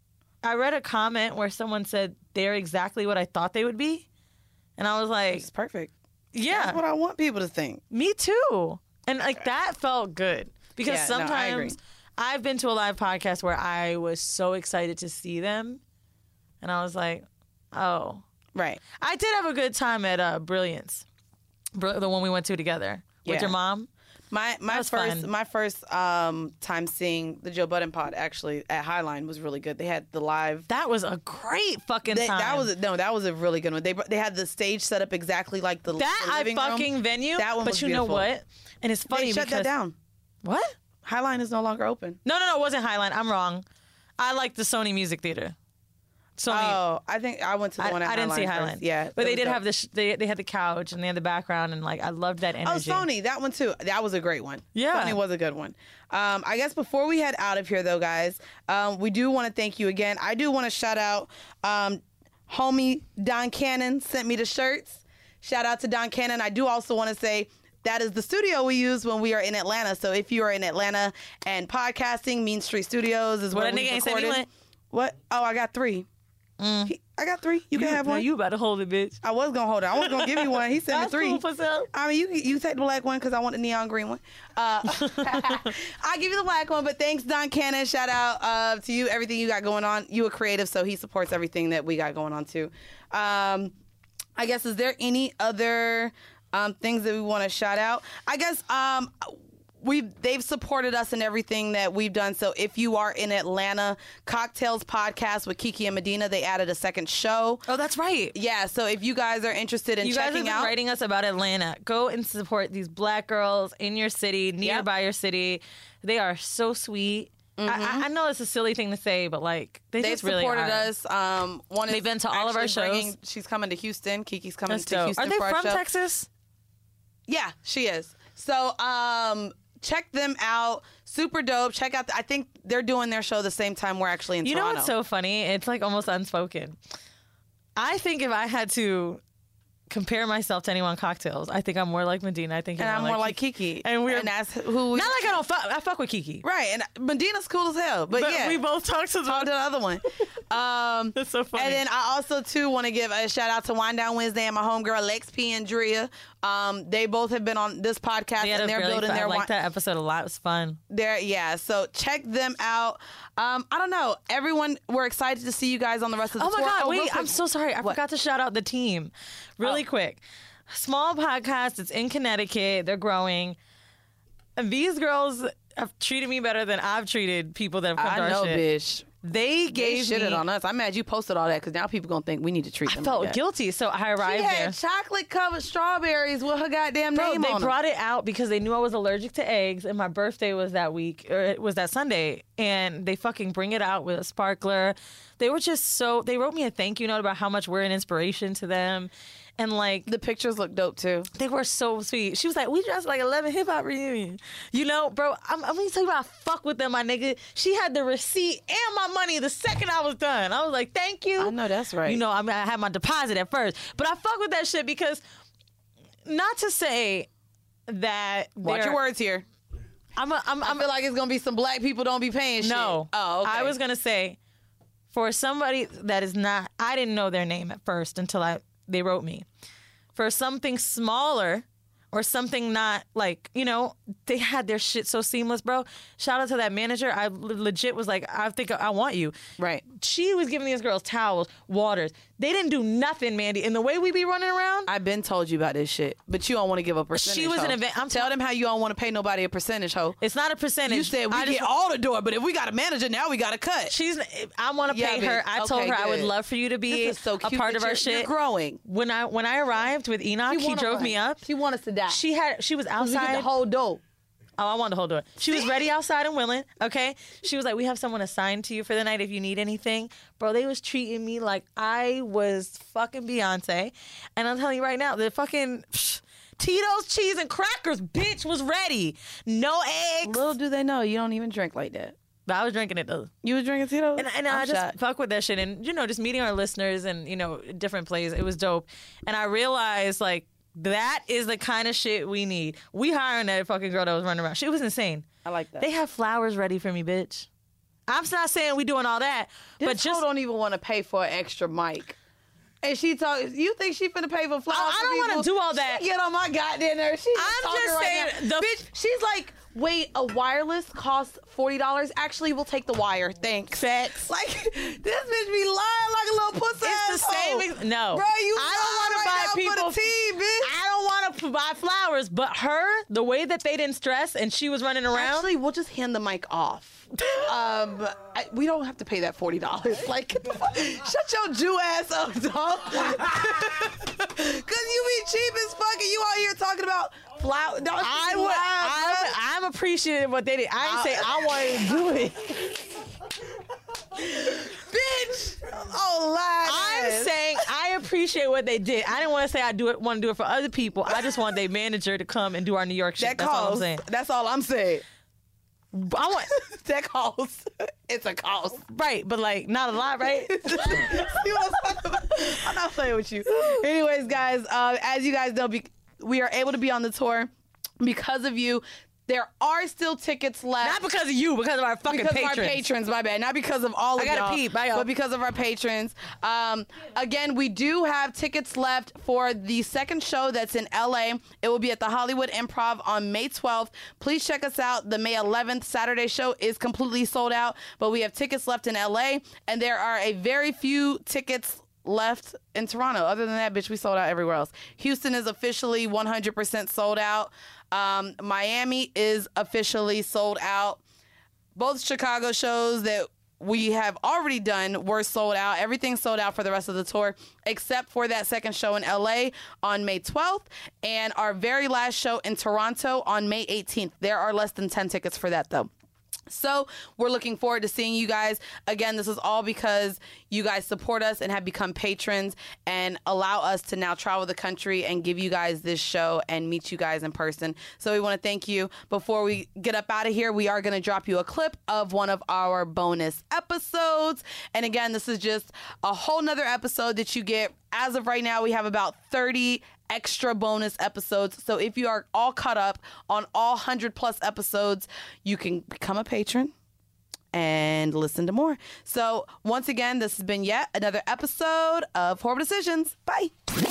Speaker 2: I read a comment where someone said they're exactly what I thought they would be. And I was like,
Speaker 1: it's perfect.
Speaker 2: yeah.
Speaker 1: That's what I want people to think.
Speaker 2: Me too. And like that felt good. Because
Speaker 1: Yeah, no, I agree.
Speaker 2: sometimes I've been to a live podcast where I was so excited to see them. And I was like, oh.
Speaker 1: Right.
Speaker 2: I did have a good time at uh, Brilliance. Br- the one we went to together. With
Speaker 1: Yeah.
Speaker 2: your mom.
Speaker 1: My my
Speaker 2: was
Speaker 1: first
Speaker 2: fun.
Speaker 1: my first um, time seeing the Joe Budden pod actually at Highline was really good. They had the live.
Speaker 2: That was a great fucking
Speaker 1: They,
Speaker 2: time.
Speaker 1: that was a, no, that was a really good one. They they had the stage set up exactly like the,
Speaker 2: that
Speaker 1: the
Speaker 2: I
Speaker 1: living
Speaker 2: fucking
Speaker 1: room.
Speaker 2: venue.
Speaker 1: That one
Speaker 2: but
Speaker 1: was
Speaker 2: you
Speaker 1: beautiful.
Speaker 2: know what? And it's funny
Speaker 1: They shut
Speaker 2: because
Speaker 1: that down.
Speaker 2: what?
Speaker 1: Highline is no longer open.
Speaker 2: No, no, no. It wasn't Highline. I'm wrong. I like the Sony Music Theater. Sony.
Speaker 1: Oh, I think I went to the
Speaker 2: I,
Speaker 1: one at
Speaker 2: I didn't see
Speaker 1: Highline
Speaker 2: Highline.
Speaker 1: first. Yeah,
Speaker 2: but
Speaker 1: it
Speaker 2: they
Speaker 1: was
Speaker 2: did
Speaker 1: dope.
Speaker 2: have this. They they had the couch and they had the background and like I loved that energy.
Speaker 1: Oh, Sony, that one too. That was a great one.
Speaker 2: Yeah.
Speaker 1: Sony was a good one. Um, I guess before we head out of here, though, guys, um, we do want to thank you again. I do want to shout out um, homie Don Cannon sent me the shirts. Shout out to Don Cannon. I do also want to say that is the studio we use when we are in Atlanta. So if you are in Atlanta and podcasting, Mean Street Studios is
Speaker 2: What
Speaker 1: where
Speaker 2: that
Speaker 1: we
Speaker 2: nigga ain't said he
Speaker 1: recorded.
Speaker 2: went?
Speaker 1: What? Oh, I got three. He, I got three. You can have
Speaker 2: Now
Speaker 1: one.
Speaker 2: you about to hold it, bitch.
Speaker 1: I was gonna hold it. I was gonna give you one. He sent me
Speaker 2: That's
Speaker 1: three.
Speaker 2: cool for self.
Speaker 1: I mean, you you take the black one because I want the neon green one. Uh, I'll give you the black one, but thanks, Don Cannon. Shout out uh, to you, everything you got going on. You a creative, so he supports everything that we got going on too. Um, I guess, is there any other um, things that we want to shout out? I guess um, we they've supported us in everything that we've done. So if you are in Atlanta, Cocktails Podcast with Kiki and Medina, they added a second show.
Speaker 2: Oh, that's right.
Speaker 1: Yeah, so if you guys are interested in
Speaker 2: You guys have
Speaker 1: checking
Speaker 2: been
Speaker 1: out,
Speaker 2: writing us about Atlanta. Go and support these black girls in your city, nearby
Speaker 1: Yep.
Speaker 2: your city. They are so sweet. I, I, I know it's a silly thing to say, but like they
Speaker 1: they've
Speaker 2: just really
Speaker 1: supported
Speaker 2: are.
Speaker 1: us. Um, one is
Speaker 2: They've been to all of our
Speaker 1: actually bringing-
Speaker 2: shows.
Speaker 1: She's coming to Houston. Kiki's coming
Speaker 2: That's
Speaker 1: to
Speaker 2: dope.
Speaker 1: Houston
Speaker 2: Are they
Speaker 1: for our
Speaker 2: from
Speaker 1: show.
Speaker 2: Texas?
Speaker 1: Yeah, she is. So um, check them out. Super dope. Check out. The, I think they're doing their show the same time we're actually in
Speaker 2: You know
Speaker 1: Toronto.
Speaker 2: what's so funny? It's like almost unspoken. I think if I had to compare myself to anyone cocktails, I think I'm more like Medina. I think
Speaker 1: and
Speaker 2: you're
Speaker 1: I'm more like Kiki.
Speaker 2: And we're-
Speaker 1: that's who. We,
Speaker 2: Not like I don't fuck. I fuck with Kiki.
Speaker 1: right. And Medina's cool as hell. But,
Speaker 2: But
Speaker 1: yeah,
Speaker 2: we both talk to
Speaker 1: talk to
Speaker 2: the.
Speaker 1: the other one. Um,
Speaker 2: That's so funny.
Speaker 1: And then I also too want to give a shout out to Wind Down Wednesday and my homegirl Lex P and Drea. Um, they both have been on this podcast
Speaker 2: They had
Speaker 1: and
Speaker 2: a
Speaker 1: they're
Speaker 2: really
Speaker 1: building
Speaker 2: fun, I
Speaker 1: their
Speaker 2: liked
Speaker 1: wi-
Speaker 2: that episode a lot. It was fun.
Speaker 1: There, yeah. So check them out. Um, I don't know. Everyone, we're excited to see you guys on the rest of the
Speaker 2: Oh my
Speaker 1: tour.
Speaker 2: God,
Speaker 1: real
Speaker 2: wait,
Speaker 1: quick.
Speaker 2: I'm so sorry. I
Speaker 1: What?
Speaker 2: forgot to shout out the team really
Speaker 1: Oh.
Speaker 2: quick. Small podcast. It's in Connecticut. They're growing. And these girls have treated me better than I've treated people that have come
Speaker 1: I
Speaker 2: to our
Speaker 1: know,
Speaker 2: shit.
Speaker 1: bitch.
Speaker 2: They
Speaker 1: They
Speaker 2: gave
Speaker 1: shitted
Speaker 2: me.
Speaker 1: on us. I'm mad you posted all that because now people gonna think we need to treat
Speaker 2: I
Speaker 1: them.
Speaker 2: felt
Speaker 1: like that.
Speaker 2: guilty, so I arrived
Speaker 1: She
Speaker 2: there.
Speaker 1: had chocolate covered strawberries with her goddamn
Speaker 2: Bro,
Speaker 1: name
Speaker 2: they
Speaker 1: on them.
Speaker 2: brought it out because they knew I was allergic to eggs, and my birthday was that week, or it was that Sunday, and they fucking bring it out with a sparkler. They were just so. They wrote me a thank you note about how much we're an inspiration to them, and like
Speaker 1: The pictures look dope too.
Speaker 2: they were so sweet. She was like, "We dressed like eleven hip hop reunion." You know, bro. I'm, I'm gonna tell you about I fuck with them, my nigga. She had the receipt and my money the second I was done. I was like, "Thank you."
Speaker 1: I know that's right.
Speaker 2: You know, I mean, I had my deposit at first, but I fuck with that shit because, not to say that
Speaker 1: Watch
Speaker 2: they're-
Speaker 1: your words here.
Speaker 2: I'm a, I'm,
Speaker 1: I
Speaker 2: I'm
Speaker 1: feel like it's gonna be some black people don't be paying shit.
Speaker 2: no.
Speaker 1: Oh, okay.
Speaker 2: I was gonna say, for somebody that is not, I didn't know their name at first until I they wrote me. For something smaller, or something not like, you know, they had their shit so seamless, bro. Shout out to that manager. I legit was like, I think I want you.
Speaker 1: Right.
Speaker 2: She was giving these girls towels, waters. They didn't do nothing, Mandy. And the way we be running around,
Speaker 1: I've been told you about this shit, but you don't want to give a percentage.
Speaker 2: She was
Speaker 1: ho.
Speaker 2: an event. I'm
Speaker 1: Tell
Speaker 2: t-
Speaker 1: them how you don't want to pay nobody a percentage, ho.
Speaker 2: it's not a percentage.
Speaker 1: You said we
Speaker 2: I
Speaker 1: get
Speaker 2: just-
Speaker 1: all the door, but if we got a manager now, we got to cut.
Speaker 2: She's. I want to
Speaker 1: Yeah,
Speaker 2: pay her.
Speaker 1: bitch.
Speaker 2: I told
Speaker 1: Okay,
Speaker 2: her I would
Speaker 1: good.
Speaker 2: love for you to be
Speaker 1: This is so
Speaker 2: a
Speaker 1: cute
Speaker 2: part
Speaker 1: that
Speaker 2: of our
Speaker 1: you're-
Speaker 2: shit.
Speaker 1: You're growing.
Speaker 2: When I when I arrived with Enoch, he drove me up.
Speaker 1: She want us to die.
Speaker 2: She had. She was
Speaker 1: we get
Speaker 2: outside.
Speaker 1: the whole dough.
Speaker 2: Oh, I wanted to hold her. She was ready outside and willing. Okay. She was like, "We have someone assigned to you for the night if you need anything." Bro, they was treating me like I was fucking Beyonce. And I'm telling you right now, the fucking psh, Tito's cheese and crackers, bitch, was ready. No eggs.
Speaker 1: Little do they know you don't even drink like that.
Speaker 2: But I was drinking it though.
Speaker 1: You was drinking Tito's?
Speaker 2: And, and
Speaker 1: I'm
Speaker 2: I just
Speaker 1: shocked.
Speaker 2: fuck with that shit. And, you know, just meeting our listeners and, you know, different plays. It was dope. And I realized, like, that is the kind of shit we need. We hiring that fucking girl that was running around. She was insane.
Speaker 1: I like that.
Speaker 2: They have flowers ready for me, bitch. I'm not saying we doing all that,
Speaker 1: This
Speaker 2: but just
Speaker 1: hoe don't even want to pay for an extra mic. And she talk. You think she finna pay for flowers?
Speaker 2: I- I
Speaker 1: for
Speaker 2: don't wanna
Speaker 1: people?
Speaker 2: do all that.
Speaker 1: She get on my goddamn nerves. She's
Speaker 2: I'm
Speaker 1: talking
Speaker 2: just
Speaker 1: right
Speaker 2: saying,
Speaker 1: now.
Speaker 2: the-
Speaker 1: bitch. She's like, wait, a wireless costs forty dollars. Actually, we'll take the wire. Thanks.
Speaker 2: Facts.
Speaker 1: Like this bitch be lying like a little pussy.
Speaker 2: It's the same. Ex- no,
Speaker 1: bro. You
Speaker 2: I don't
Speaker 1: want to
Speaker 2: buy people.
Speaker 1: for the tea, bitch.
Speaker 2: I don't want to buy flowers, but her, the way that they didn't stress and she was running around.
Speaker 1: Actually, we'll just hand the mic off. um, I, we don't have to pay that forty dollars. Like, get the fuck, shut your Jew ass up, dog. Cause you be cheap as fuck, and you out here talking about flower.
Speaker 2: I would. I'm, I'm appreciative of what they did. I didn't say I wanted to do it.
Speaker 1: bitch. Oh, lie.
Speaker 2: I'm saying I appreciate what they did. I didn't want to say I do it. Want to do it for other people. I just want their manager to come and do our New York shit.
Speaker 1: that
Speaker 2: That's all I'm
Speaker 1: costs.
Speaker 2: saying.
Speaker 1: That's all I'm saying.
Speaker 2: I want
Speaker 1: That costs. It's a cost.
Speaker 2: right, but like not a lot, right?
Speaker 1: You know what I'm talking about? I'm not playing with you. Anyways, guys, uh, as you guys know, be- we are able to be on the tour because of you. There are still tickets left.
Speaker 2: Not because of you, because of our fucking
Speaker 1: because
Speaker 2: patrons.
Speaker 1: of our patrons, my bad. Not because of all of
Speaker 2: I gotta
Speaker 1: y'all,
Speaker 2: pee. Bye, y'all.
Speaker 1: but because of our patrons. Um, again, we do have tickets left for the second show that's in L A. It will be at the Hollywood Improv on May twelfth. Please check us out. The May eleventh Saturday show is completely sold out, but we have tickets left in L A, and there are a very few tickets left in Toronto. Other than that, bitch, we sold out everywhere else. Houston is officially one hundred percent sold out. Um, Miami is officially sold out. Both Chicago shows that we have already done were sold out. Everything's sold out for the rest of the tour, except for that second show in L A on May twelfth and our very last show in Toronto on May eighteenth. There are less than ten tickets for that, though. So we're looking forward to seeing you guys. Again, this is all because you guys support us and have become patrons and allow us to now travel the country and give you guys this show and meet you guys in person. So we want to thank you. Before we get up out of here, we are going to drop you a clip of one of our bonus episodes. And again, this is just a whole nother episode that you get. As of right now, we have about thirty extra bonus episodes. So if you are all caught up on all one hundred plus episodes, you can become a patron and listen to more. So once again, this has been yet another episode of Horrible Decisions. Bye.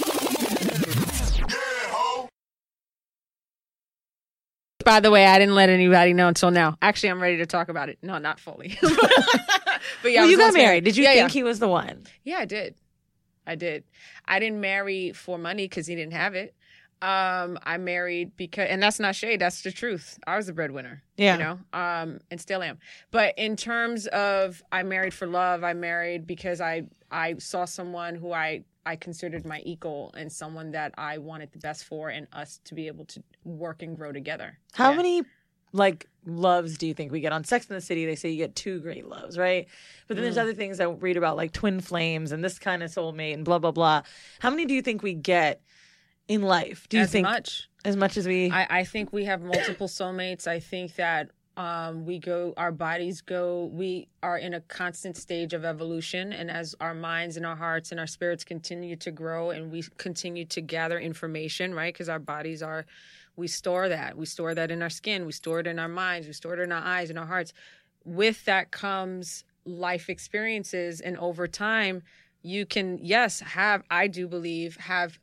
Speaker 4: By the way, I didn't let anybody know until now. Actually, I'm ready to talk about it. No, not fully. but yeah, I
Speaker 2: Well,
Speaker 4: was
Speaker 2: you got
Speaker 4: gonna say-
Speaker 2: married. Did you
Speaker 4: yeah,
Speaker 2: think
Speaker 4: yeah.
Speaker 2: he was the one?
Speaker 4: Yeah, I did. I did. I didn't marry for money because he didn't have it. Um, I married because, and that's not shade. That's the truth. I was the breadwinner.
Speaker 2: Yeah.
Speaker 4: You know, um, and still am. But in terms of, I married for love. I married because I I saw someone who I I considered my equal and someone that I wanted the best for, and us to be able to work and grow together.
Speaker 2: How
Speaker 4: Yeah.
Speaker 2: many like loves do you think we get on Sex in the City? They say you get two great loves, right? But then there's other things I read about, like twin flames and this kind of soulmate and blah blah blah. How many do you think we get in life? Do you
Speaker 4: As
Speaker 2: think
Speaker 4: much?
Speaker 2: as much as we?
Speaker 4: I, I think we have multiple soulmates. I think that um, we go, our bodies go, we are in a constant stage of evolution. And as our minds and our hearts and our spirits continue to grow and we continue to gather information, right? Because our bodies are, we store that. We store that in our skin. We store it in our minds. We store it in our eyes and our hearts. With that comes life experiences. And over time, you can, yes, have, I do believe, have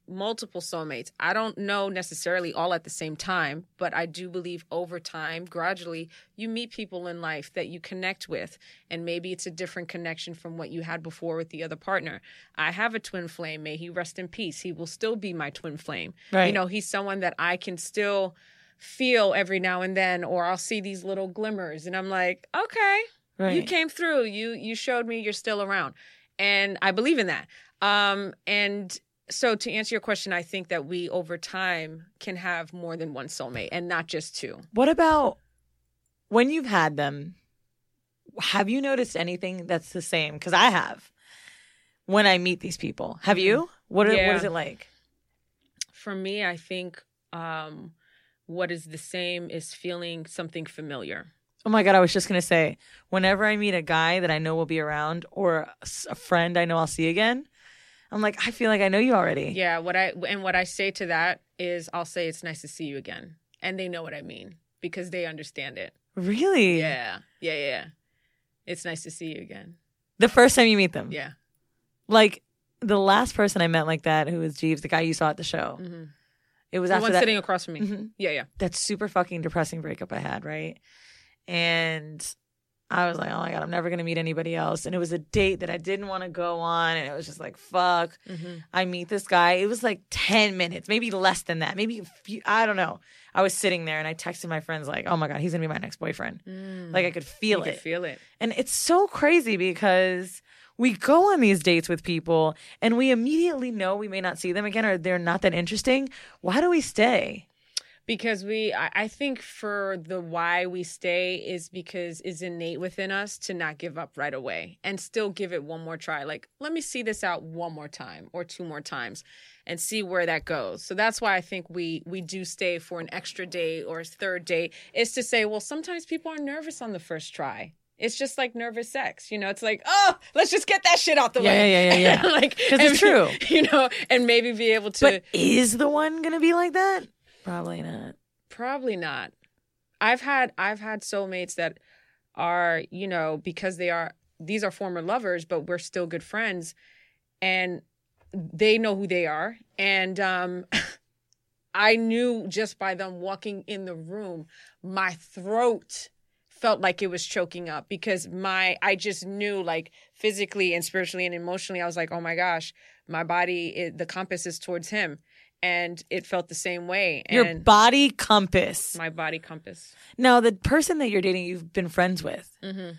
Speaker 4: multiple soulmates. I don't know necessarily all at the same time, but I do believe over time, gradually, you meet people in life that you connect with, and maybe it's a different connection from what you had before with the other partner. I have a twin flame. May he rest in peace. He will still be my twin flame.
Speaker 2: Right.
Speaker 4: You know, he's someone that I can still feel every now and then, or I'll see these little glimmers, and I'm like, okay,
Speaker 2: Right.
Speaker 4: you came through. You you showed me you're still around, and I believe in that. Um, and so to answer your question, I think that we over time can have more than one soulmate and not just two.
Speaker 2: What about when you've had them? Have you noticed anything that's the same? Because I have. When I meet these people, have you? What are,
Speaker 4: Yeah.
Speaker 2: what is it like?
Speaker 4: For me, I think um, what is the same is feeling something familiar.
Speaker 2: Oh my God, I was just going to say, whenever I meet a guy that I know will be around or a s- a friend I know I'll see again, I'm like, I feel like I know you already.
Speaker 4: Yeah, what I and what I say to that is I'll say it's nice to see you again. And they know what I mean because they understand it.
Speaker 2: Really?
Speaker 4: Yeah. Yeah, yeah. It's nice to see you again.
Speaker 2: The first time you meet them?
Speaker 4: Yeah.
Speaker 2: Like, the last person I met like that, who was Jeeves, the guy you saw at the show,
Speaker 4: Mm-hmm.
Speaker 2: it was
Speaker 4: The
Speaker 2: after
Speaker 4: one
Speaker 2: that,
Speaker 4: sitting across from me.
Speaker 2: Mhm.
Speaker 4: Yeah, yeah.
Speaker 2: that super fucking depressing breakup I had, right? And I was like, oh my God, I'm never going to meet anybody else. And it was a date that I didn't want to go on. And it was just like, fuck.
Speaker 4: Mm-hmm.
Speaker 2: I meet this guy. It was like ten minutes, maybe less than that. Maybe, a few, I don't know. I was sitting there and I texted my friends like, oh my God, he's going to be my next boyfriend.
Speaker 4: Mm.
Speaker 2: Like I could feel
Speaker 4: you
Speaker 2: it.
Speaker 4: could feel it.
Speaker 2: And it's so crazy because we go on these dates with people and we immediately know we may not see them again or they're not that interesting. Why do we stay?
Speaker 4: Because we, I, I think for the why we stay is because it's innate within us to not give up right away and still give it one more try. Like, let me see this out one more time or two more times and see where that goes. So that's why I think we we do stay for an extra day or a third day, is to say, well, sometimes people are nervous on the first try. It's just like nervous sex, you know. It's like, oh, let's just get that shit out the
Speaker 2: Yeah,
Speaker 4: way.
Speaker 2: yeah, yeah, yeah, yeah.
Speaker 4: Like,
Speaker 2: 'Cause it's true.
Speaker 4: you know, and maybe be able to.
Speaker 2: But is the one going to be like that? Probably not.
Speaker 4: Probably not. I've had I've had soulmates that are, you know, because they are these are former lovers, but we're still good friends, and they know who they are. And um, I knew just by them walking in the room, my throat felt like it was choking up because my I just knew, like, physically and spiritually and emotionally, I was like, oh my gosh, my body, it, the compass is towards him. And it felt the same way.
Speaker 2: Your
Speaker 4: And
Speaker 2: body compass.
Speaker 4: my body compass.
Speaker 2: Now, the person that you're dating, you've been friends with.
Speaker 4: Mm-hmm.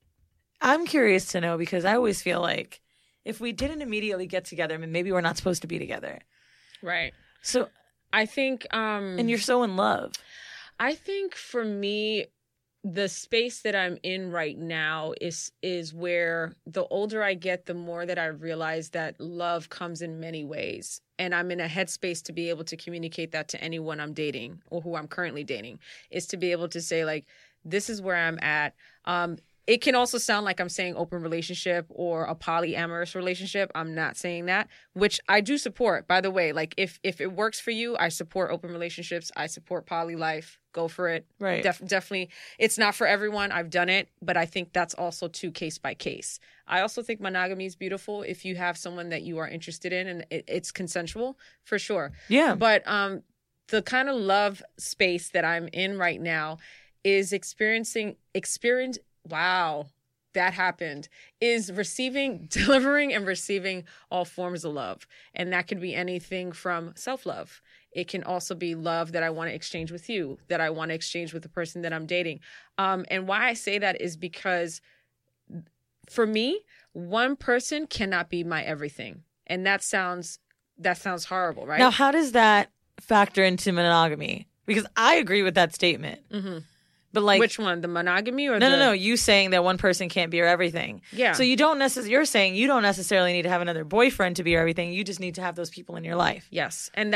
Speaker 2: I'm curious to know because I always feel like if we didn't immediately get together, I mean, maybe we're not supposed to be together.
Speaker 4: Right.
Speaker 2: So,
Speaker 4: I think um
Speaker 2: and you're so in love.
Speaker 4: I think for me, the space that I'm in right now is is where the older I get, the more that I realize that love comes in many ways. And I'm in a headspace to be able to communicate that to anyone I'm dating or who I'm currently dating, is to be able to say, like, this is where I'm at. Um, it can also sound like I'm saying open relationship or a polyamorous relationship. I'm not saying that, which I do support, by the way. Like, if if it works for you, I support open relationships. I support poly life. Go for it.
Speaker 2: Right.
Speaker 4: Def- definitely. It's not for everyone. I've done it, but I think that's also too case by case. I also think monogamy is beautiful if you have someone that you are interested in and it, it's consensual, for sure.
Speaker 2: Yeah.
Speaker 4: But um, the kind of love space that I'm in right now is experiencing, experience, wow, that happened, is receiving, delivering and receiving all forms of love. And that could be anything from self-love. It can also be love that I want to exchange with you, that I want to exchange with the person that I'm dating. Um, and why I say that is because for me, one person cannot be my everything. And that sounds, that sounds horrible, right?
Speaker 2: Now, how does that factor into monogamy? Because I agree with that statement.
Speaker 4: Mm-hmm.
Speaker 2: But like,
Speaker 4: Which one, the monogamy or
Speaker 2: no,
Speaker 4: the...
Speaker 2: no, no. You saying that one person can't be your everything.
Speaker 4: Yeah.
Speaker 2: So you don't necessarily. You're saying you don't necessarily need to have another boyfriend to be your everything. You just need to have those people in your life.
Speaker 4: Yes. And